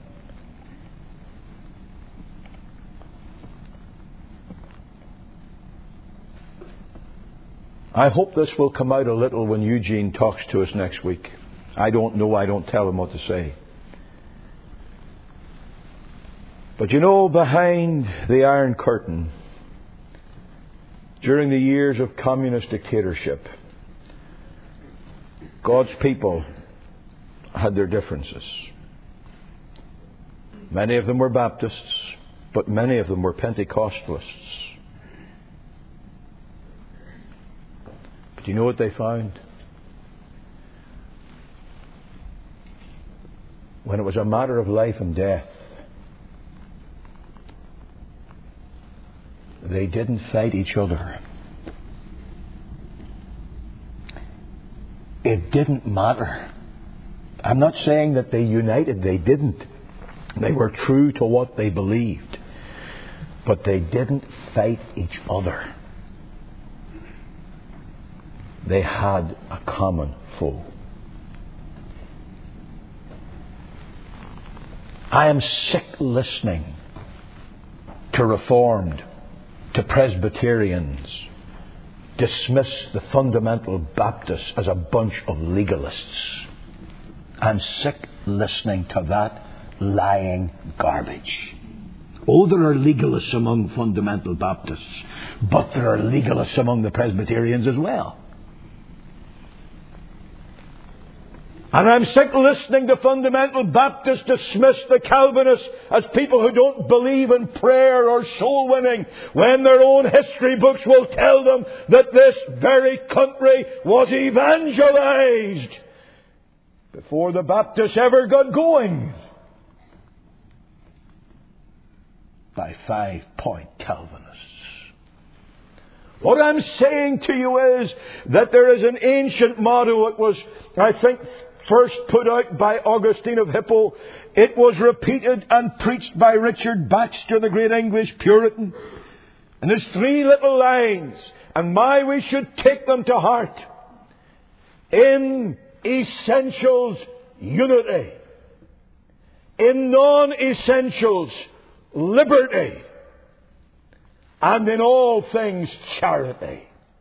I hope this will come out a little when Eugene talks to us next week. I don't know. I don't tell him what to say. But you know, behind the Iron Curtain, during the years of communist dictatorship, God's people had their differences. Many of them were Baptists, but many of them were Pentecostalists. Do you know what they found? When it was a matter of life and death, they didn't fight each other. it didn't matter. I'm not saying that they united. They didn't. They were true to what they believed. But they didn't fight each other. They had a common foe. I am sick listening to Reformed, to Presbyterians dismiss the fundamental Baptists as a bunch of legalists. I'm sick listening to that lying garbage. Oh, there are legalists among fundamental Baptists, but there are legalists among the Presbyterians as well. And I'm sick listening to fundamental Baptists dismiss the Calvinists as people who don't believe in prayer or soul winning, when their own history books will tell them that this very country was evangelized before the Baptists ever got going by 5-point Calvinists. What I'm saying to you is that there is an ancient motto. It was, I think, first put out by Augustine of Hippo. It was repeated and preached by Richard Baxter, the great English Puritan. And there's 3 little lines, and we should take them to heart. In essentials, unity. In non-essentials, liberty. And in all things, charity.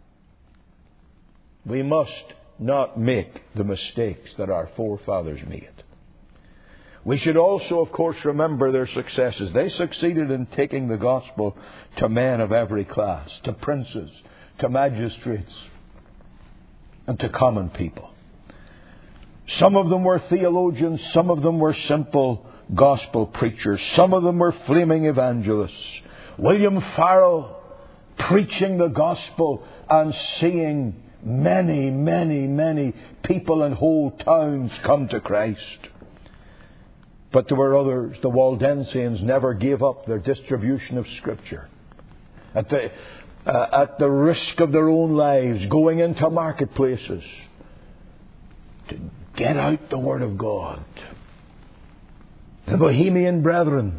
We must not make the mistakes that our forefathers made. We should also, of course, remember their successes. They succeeded in taking the gospel to men of every class, to princes, to magistrates, and to common people. Some of them were theologians, some of them were simple gospel preachers, some of them were flaming evangelists. William Farel preaching the gospel and seeing many, many, many people and whole towns come to Christ. But there were others. The Waldensians never gave up their distribution of Scripture. At the risk of their own lives, going into marketplaces to get out the Word of God. The Bohemian Brethren,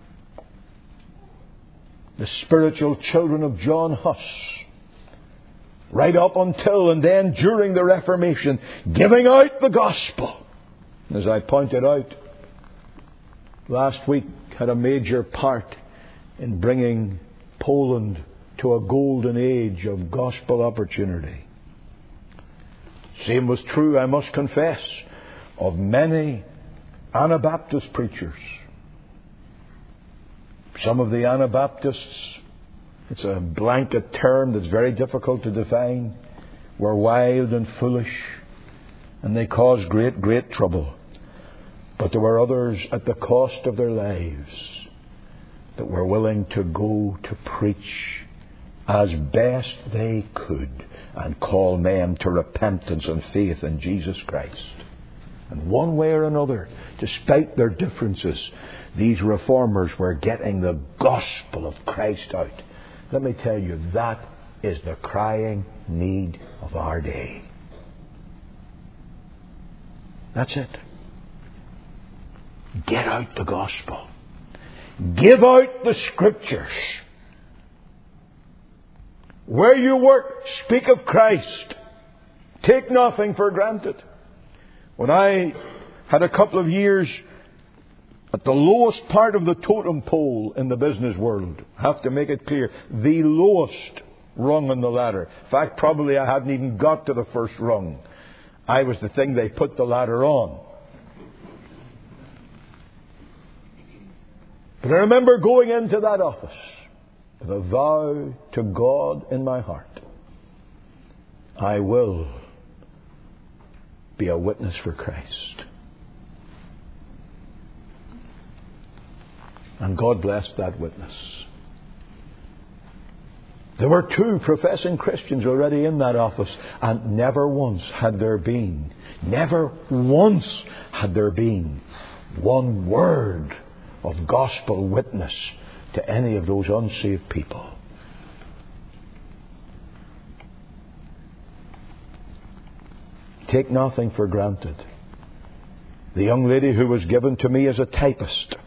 the spiritual children of John Huss, right up until and then during the Reformation, giving out the gospel. As I pointed out last week, had a major part in bringing Poland to a golden age of gospel opportunity. Same was true, I must confess, of many Anabaptist preachers. Some of the Anabaptists, it's a blanket term that's very difficult to define, were wild and foolish, and they caused great, great trouble. But there were others at the cost of their lives that were willing to go to preach as best they could and call men to repentance and faith in Jesus Christ. And one way or another, despite their differences, these reformers were getting the gospel of Christ out. Let me tell you, that is the crying need of our day. That's it. Get out the gospel. Give out the Scriptures. Where you work, speak of Christ. Take nothing for granted. When I had a couple of years at the lowest part of the totem pole in the business world, I have to make it clear, the lowest rung on the ladder. In fact, probably I hadn't even got to the first rung. I was the thing they put the ladder on. But I remember going into that office with a vow to God in my heart. I will be a witness for Christ. And God blessed that witness. There were 2 professing Christians already in that office, and never once had there been one word of gospel witness to any of those unsaved people. Take nothing for granted. The young lady who was given to me as a typist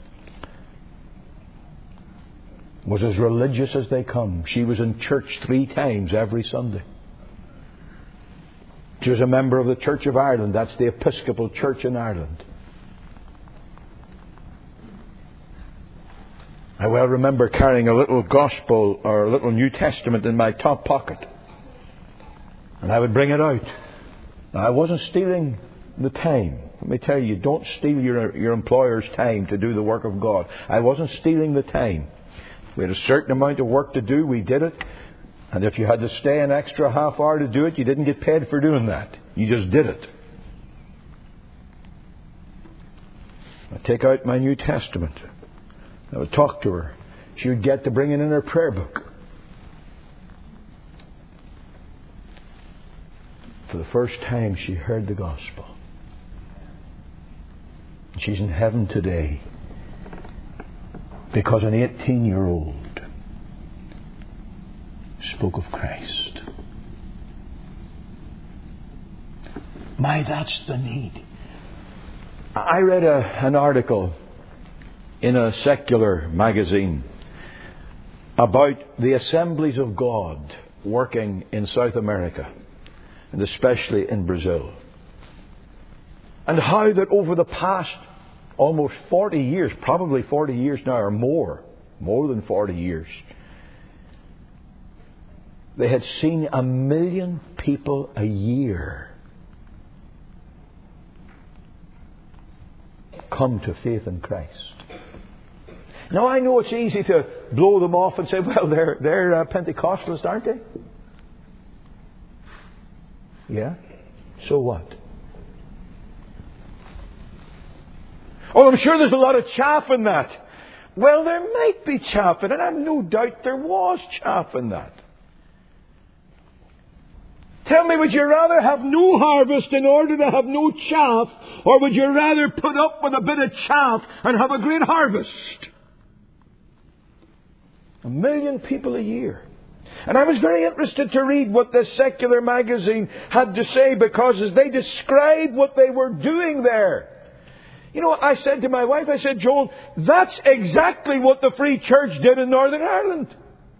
was as religious as they come. She was in church 3 times every Sunday. She was a member of the Church of Ireland. That's the Episcopal Church in Ireland. I well remember carrying a little Gospel or a little New Testament in my top pocket. And I would bring it out. Now, I wasn't stealing the time. Let me tell you, don't steal your employer's time to do the work of God. I wasn't stealing the time. We had a certain amount of work to do. We did it. And if you had to stay an extra half hour to do it, you didn't get paid for doing that. You just did it. I'd take out my New Testament. I would talk to her. She would get to bring it in her prayer book. For the first time, she heard the gospel. She's in heaven today because an 18-year-old spoke of Christ. My, that's the need. I read an article in a secular magazine about the Assemblies of God working in South America, and especially in Brazil. And how that over the past almost 40 years, probably 40 years now or more than 40 years, they had seen 1 million people a year come to faith in Christ. Now, I know it's easy to blow them off and say, well, they're Pentecostalists, aren't they? Yeah? So what? Oh, I'm sure there's a lot of chaff in that. Well, there might be chaff in it. I have no doubt there was chaff in that. Tell me, would you rather have no harvest in order to have no chaff, or would you rather put up with a bit of chaff and have a great harvest? 1 million people a year. And I was very interested to read what this secular magazine had to say, because as they described what they were doing there, you know, I said to my wife, I said, Joel, that's exactly what the Free Church did in Northern Ireland.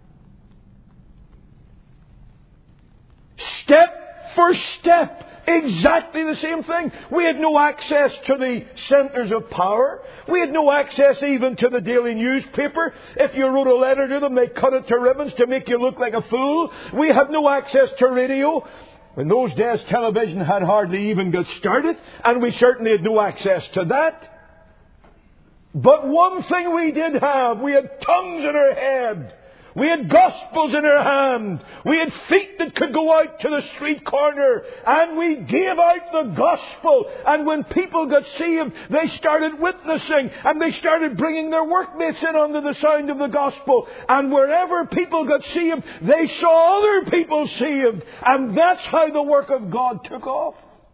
Step for step. Exactly the same thing. We had no access to the centres of power. We had no access even to the daily newspaper. If you wrote a letter to them, they cut it to ribbons to make you look like a fool. We had no access to radio. In those days, television had hardly even got started, and we certainly had no access to that. But one thing we did have, we had tongues in our head. We had gospels in our hand. We had feet that could go out to the street corner. And we gave out the gospel. And when people got saved, they started witnessing. And they started bringing their workmates in under the sound of the gospel. And wherever people got saved, they saw other people saved. And that's how the work of God took off.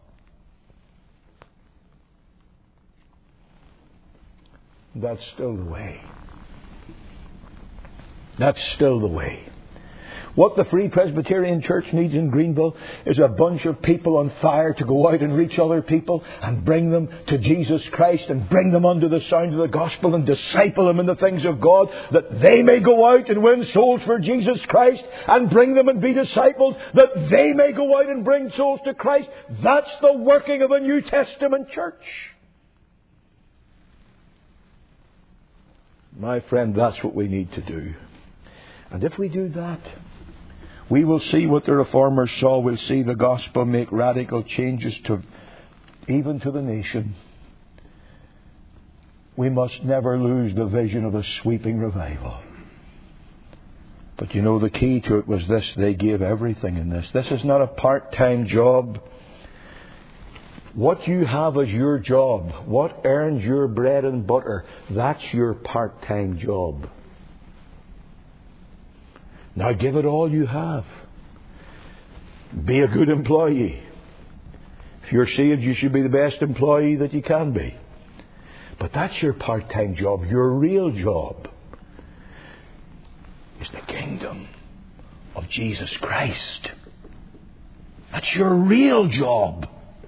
That's still the way. That's still the way. What the Free Presbyterian Church needs in Greenville is a bunch of people on fire to go out and reach other people and bring them to Jesus Christ and bring them under the sound of the gospel and disciple them in the things of God, that they may go out and win souls for Jesus Christ and bring them and be discipled, that they may go out and bring souls to Christ. That's the working of a New Testament church. My friend, that's what we need to do. And if we do that, we will see what the Reformers saw. We'll see the gospel make radical changes even to the nation. We must never lose the vision of a sweeping revival. But you know, the key to it was this: they gave everything in this. This is not a part-time job. What you have as your job, what earns your bread and butter, that's your part-time job. Now give it all you have. Be a good employee. If you're saved, you should be the best employee that you can be. But that's your part-time job. Your real job is the kingdom of Jesus Christ. That's your real job.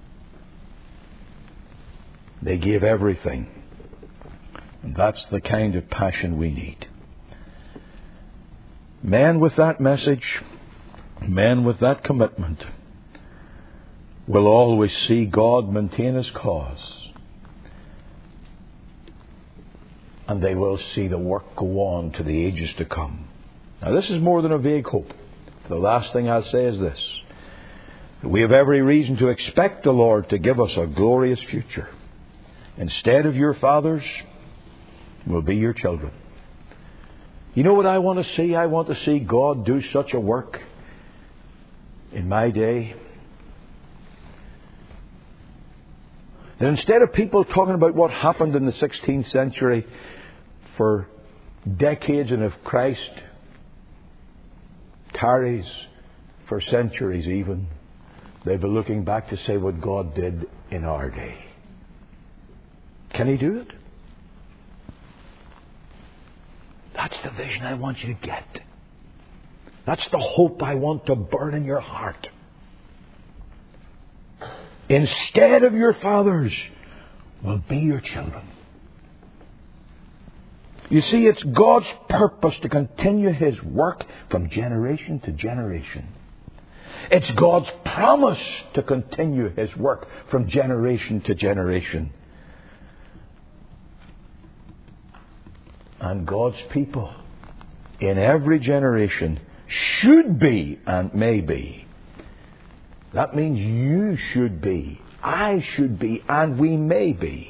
They gave everything. And that's the kind of passion we need. Men with that message, men with that commitment, will always see God maintain His cause. And they will see the work go on to the ages to come. Now, this is more than a vague hope. The last thing I'll say is this. We have every reason to expect the Lord to give us a glorious future. Instead of your fathers, will be your children. You know what I want to see? I want to see God do such a work in my day that instead of people talking about what happened in the 16th century for decades, and if Christ tarries for centuries even, they'll be looking back to say what God did in our day. Can He do it? That's the vision I want you to get. That's the hope I want to burn in your heart. Instead of your fathers will be your children. You see, it's God's purpose to continue His work from generation to generation. It's God's promise to continue His work from generation to generation. And God's people in every generation should be and may be. That means you should be, I should be, and we may be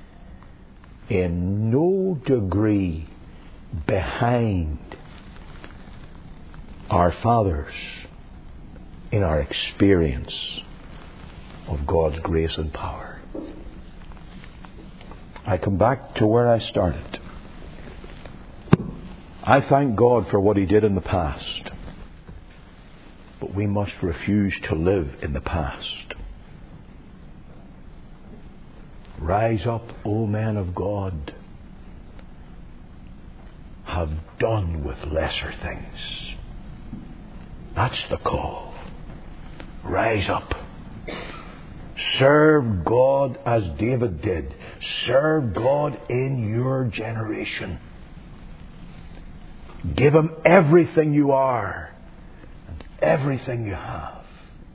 in no degree behind our fathers in our experience of God's grace and power. I come back to where I started. I thank God for what He did in the past. But we must refuse to live in the past. Rise up, O men of God. Have done with lesser things. That's the call. Rise up. Serve God as David did. Serve God in your generation. Give Him everything you are and everything you have.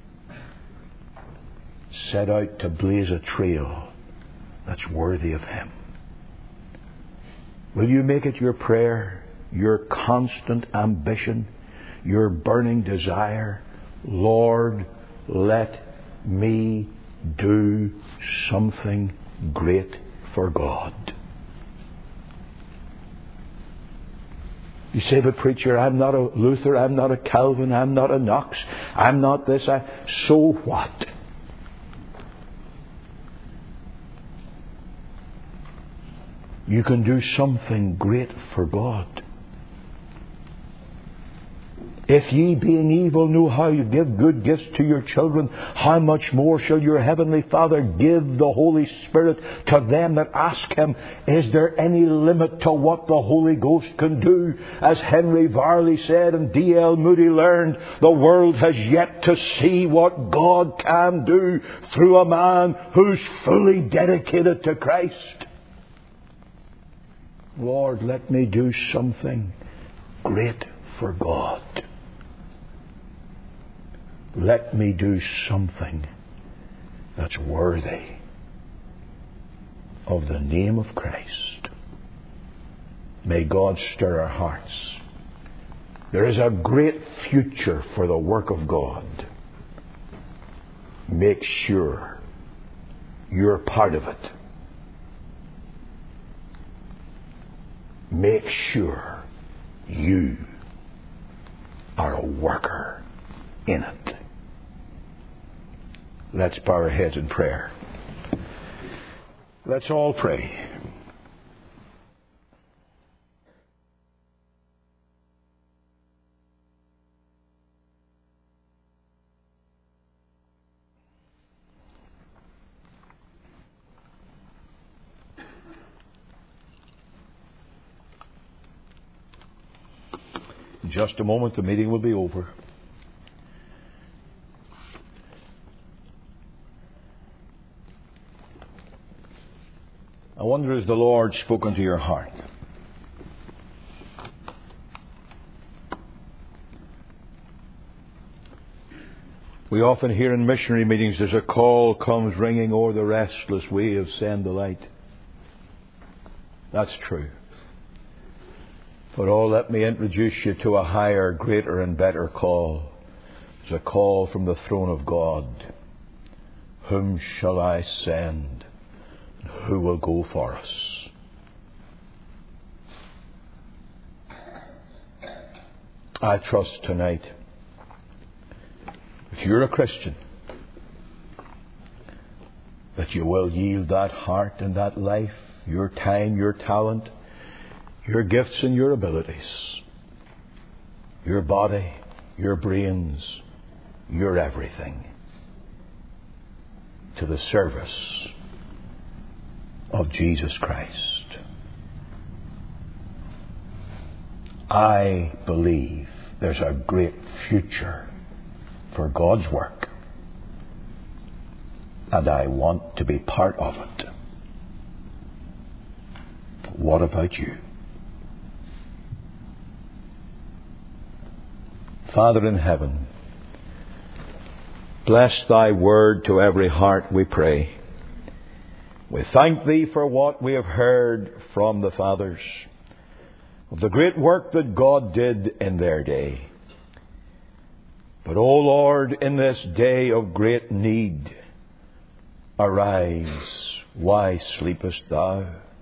Set out to blaze a trail that's worthy of Him. Will you make it your prayer, your constant ambition, your burning desire? Lord, let me do something great for God. You say, but preacher, I'm not a Luther, I'm not a Calvin, I'm not a Knox, I'm not this. So what? You can do something great for God. If ye, being evil, know how you give good gifts to your children, how much more shall your heavenly Father give the Holy Spirit to them that ask Him? Is there any limit to what the Holy Ghost can do? As Henry Varley said and D.L. Moody learned, the world has yet to see what God can do through a man who's fully dedicated to Christ. Lord, let me do something great for God. Let me do something that's worthy of the name of Christ. May God stir our hearts. There is a great future for the work of God. Make sure you're part of it. Make sure you are a worker in it. Let's bow our heads in prayer. Let's all pray. In just a moment, the meeting will be over. wonder, has the Lord spoken to your heart? We often hear in missionary meetings there's a call comes ringing o'er the restless waves, send the light. That's true. But let me introduce you to a higher, greater and better call. It's a call from the throne of God. Whom shall I send? Who will go for us? I trust tonight, if you're a Christian, that you will yield that heart and that life, your time, your talent, your gifts and your abilities, your body, your brains, your everything, to the service of Jesus Christ. I believe there's a great future for God's work, and I want to be part of it. But what about you? Father in heaven, bless thy word to every heart, we pray. We thank thee for what we have heard from the fathers, of the great work that God did in their day. But, O Lord, in this day of great need, arise, why sleepest thou?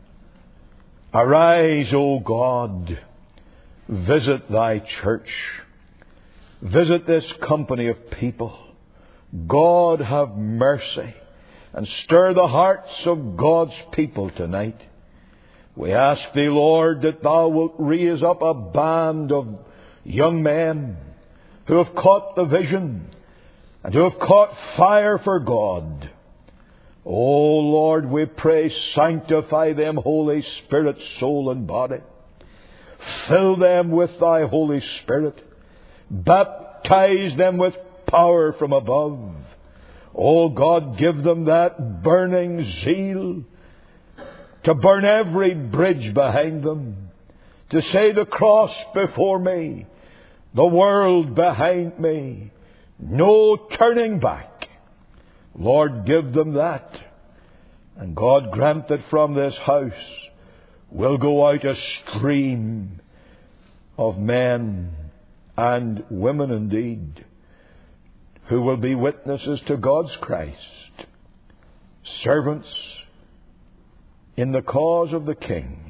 Arise, O God, visit thy church, visit this company of people. God, have mercy and stir the hearts of God's people tonight. We ask thee, Lord, that thou wilt raise up a band of young men who have caught the vision and who have caught fire for God. O Lord, we pray, sanctify them, Holy Spirit, soul and body. Fill them with thy Holy Spirit. Baptize them with power from above. O God, give them that burning zeal to burn every bridge behind them, to say the cross before me, the world behind me, no turning back. Lord, give them that. And God, grant that from this house will go out a stream of men and women indeed, who will be witnesses to God's Christ, servants in the cause of the King,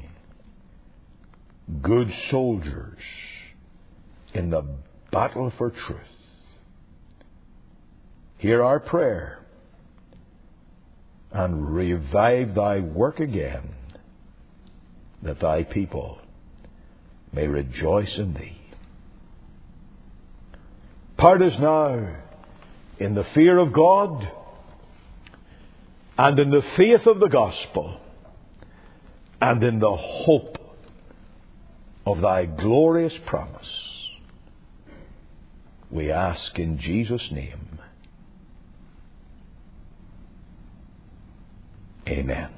good soldiers in the battle for truth. Hear our prayer and revive thy work again, that thy people may rejoice in thee. Part us now in the fear of God and in the faith of the gospel and in the hope of thy glorious promise. We ask in Jesus' name. Amen.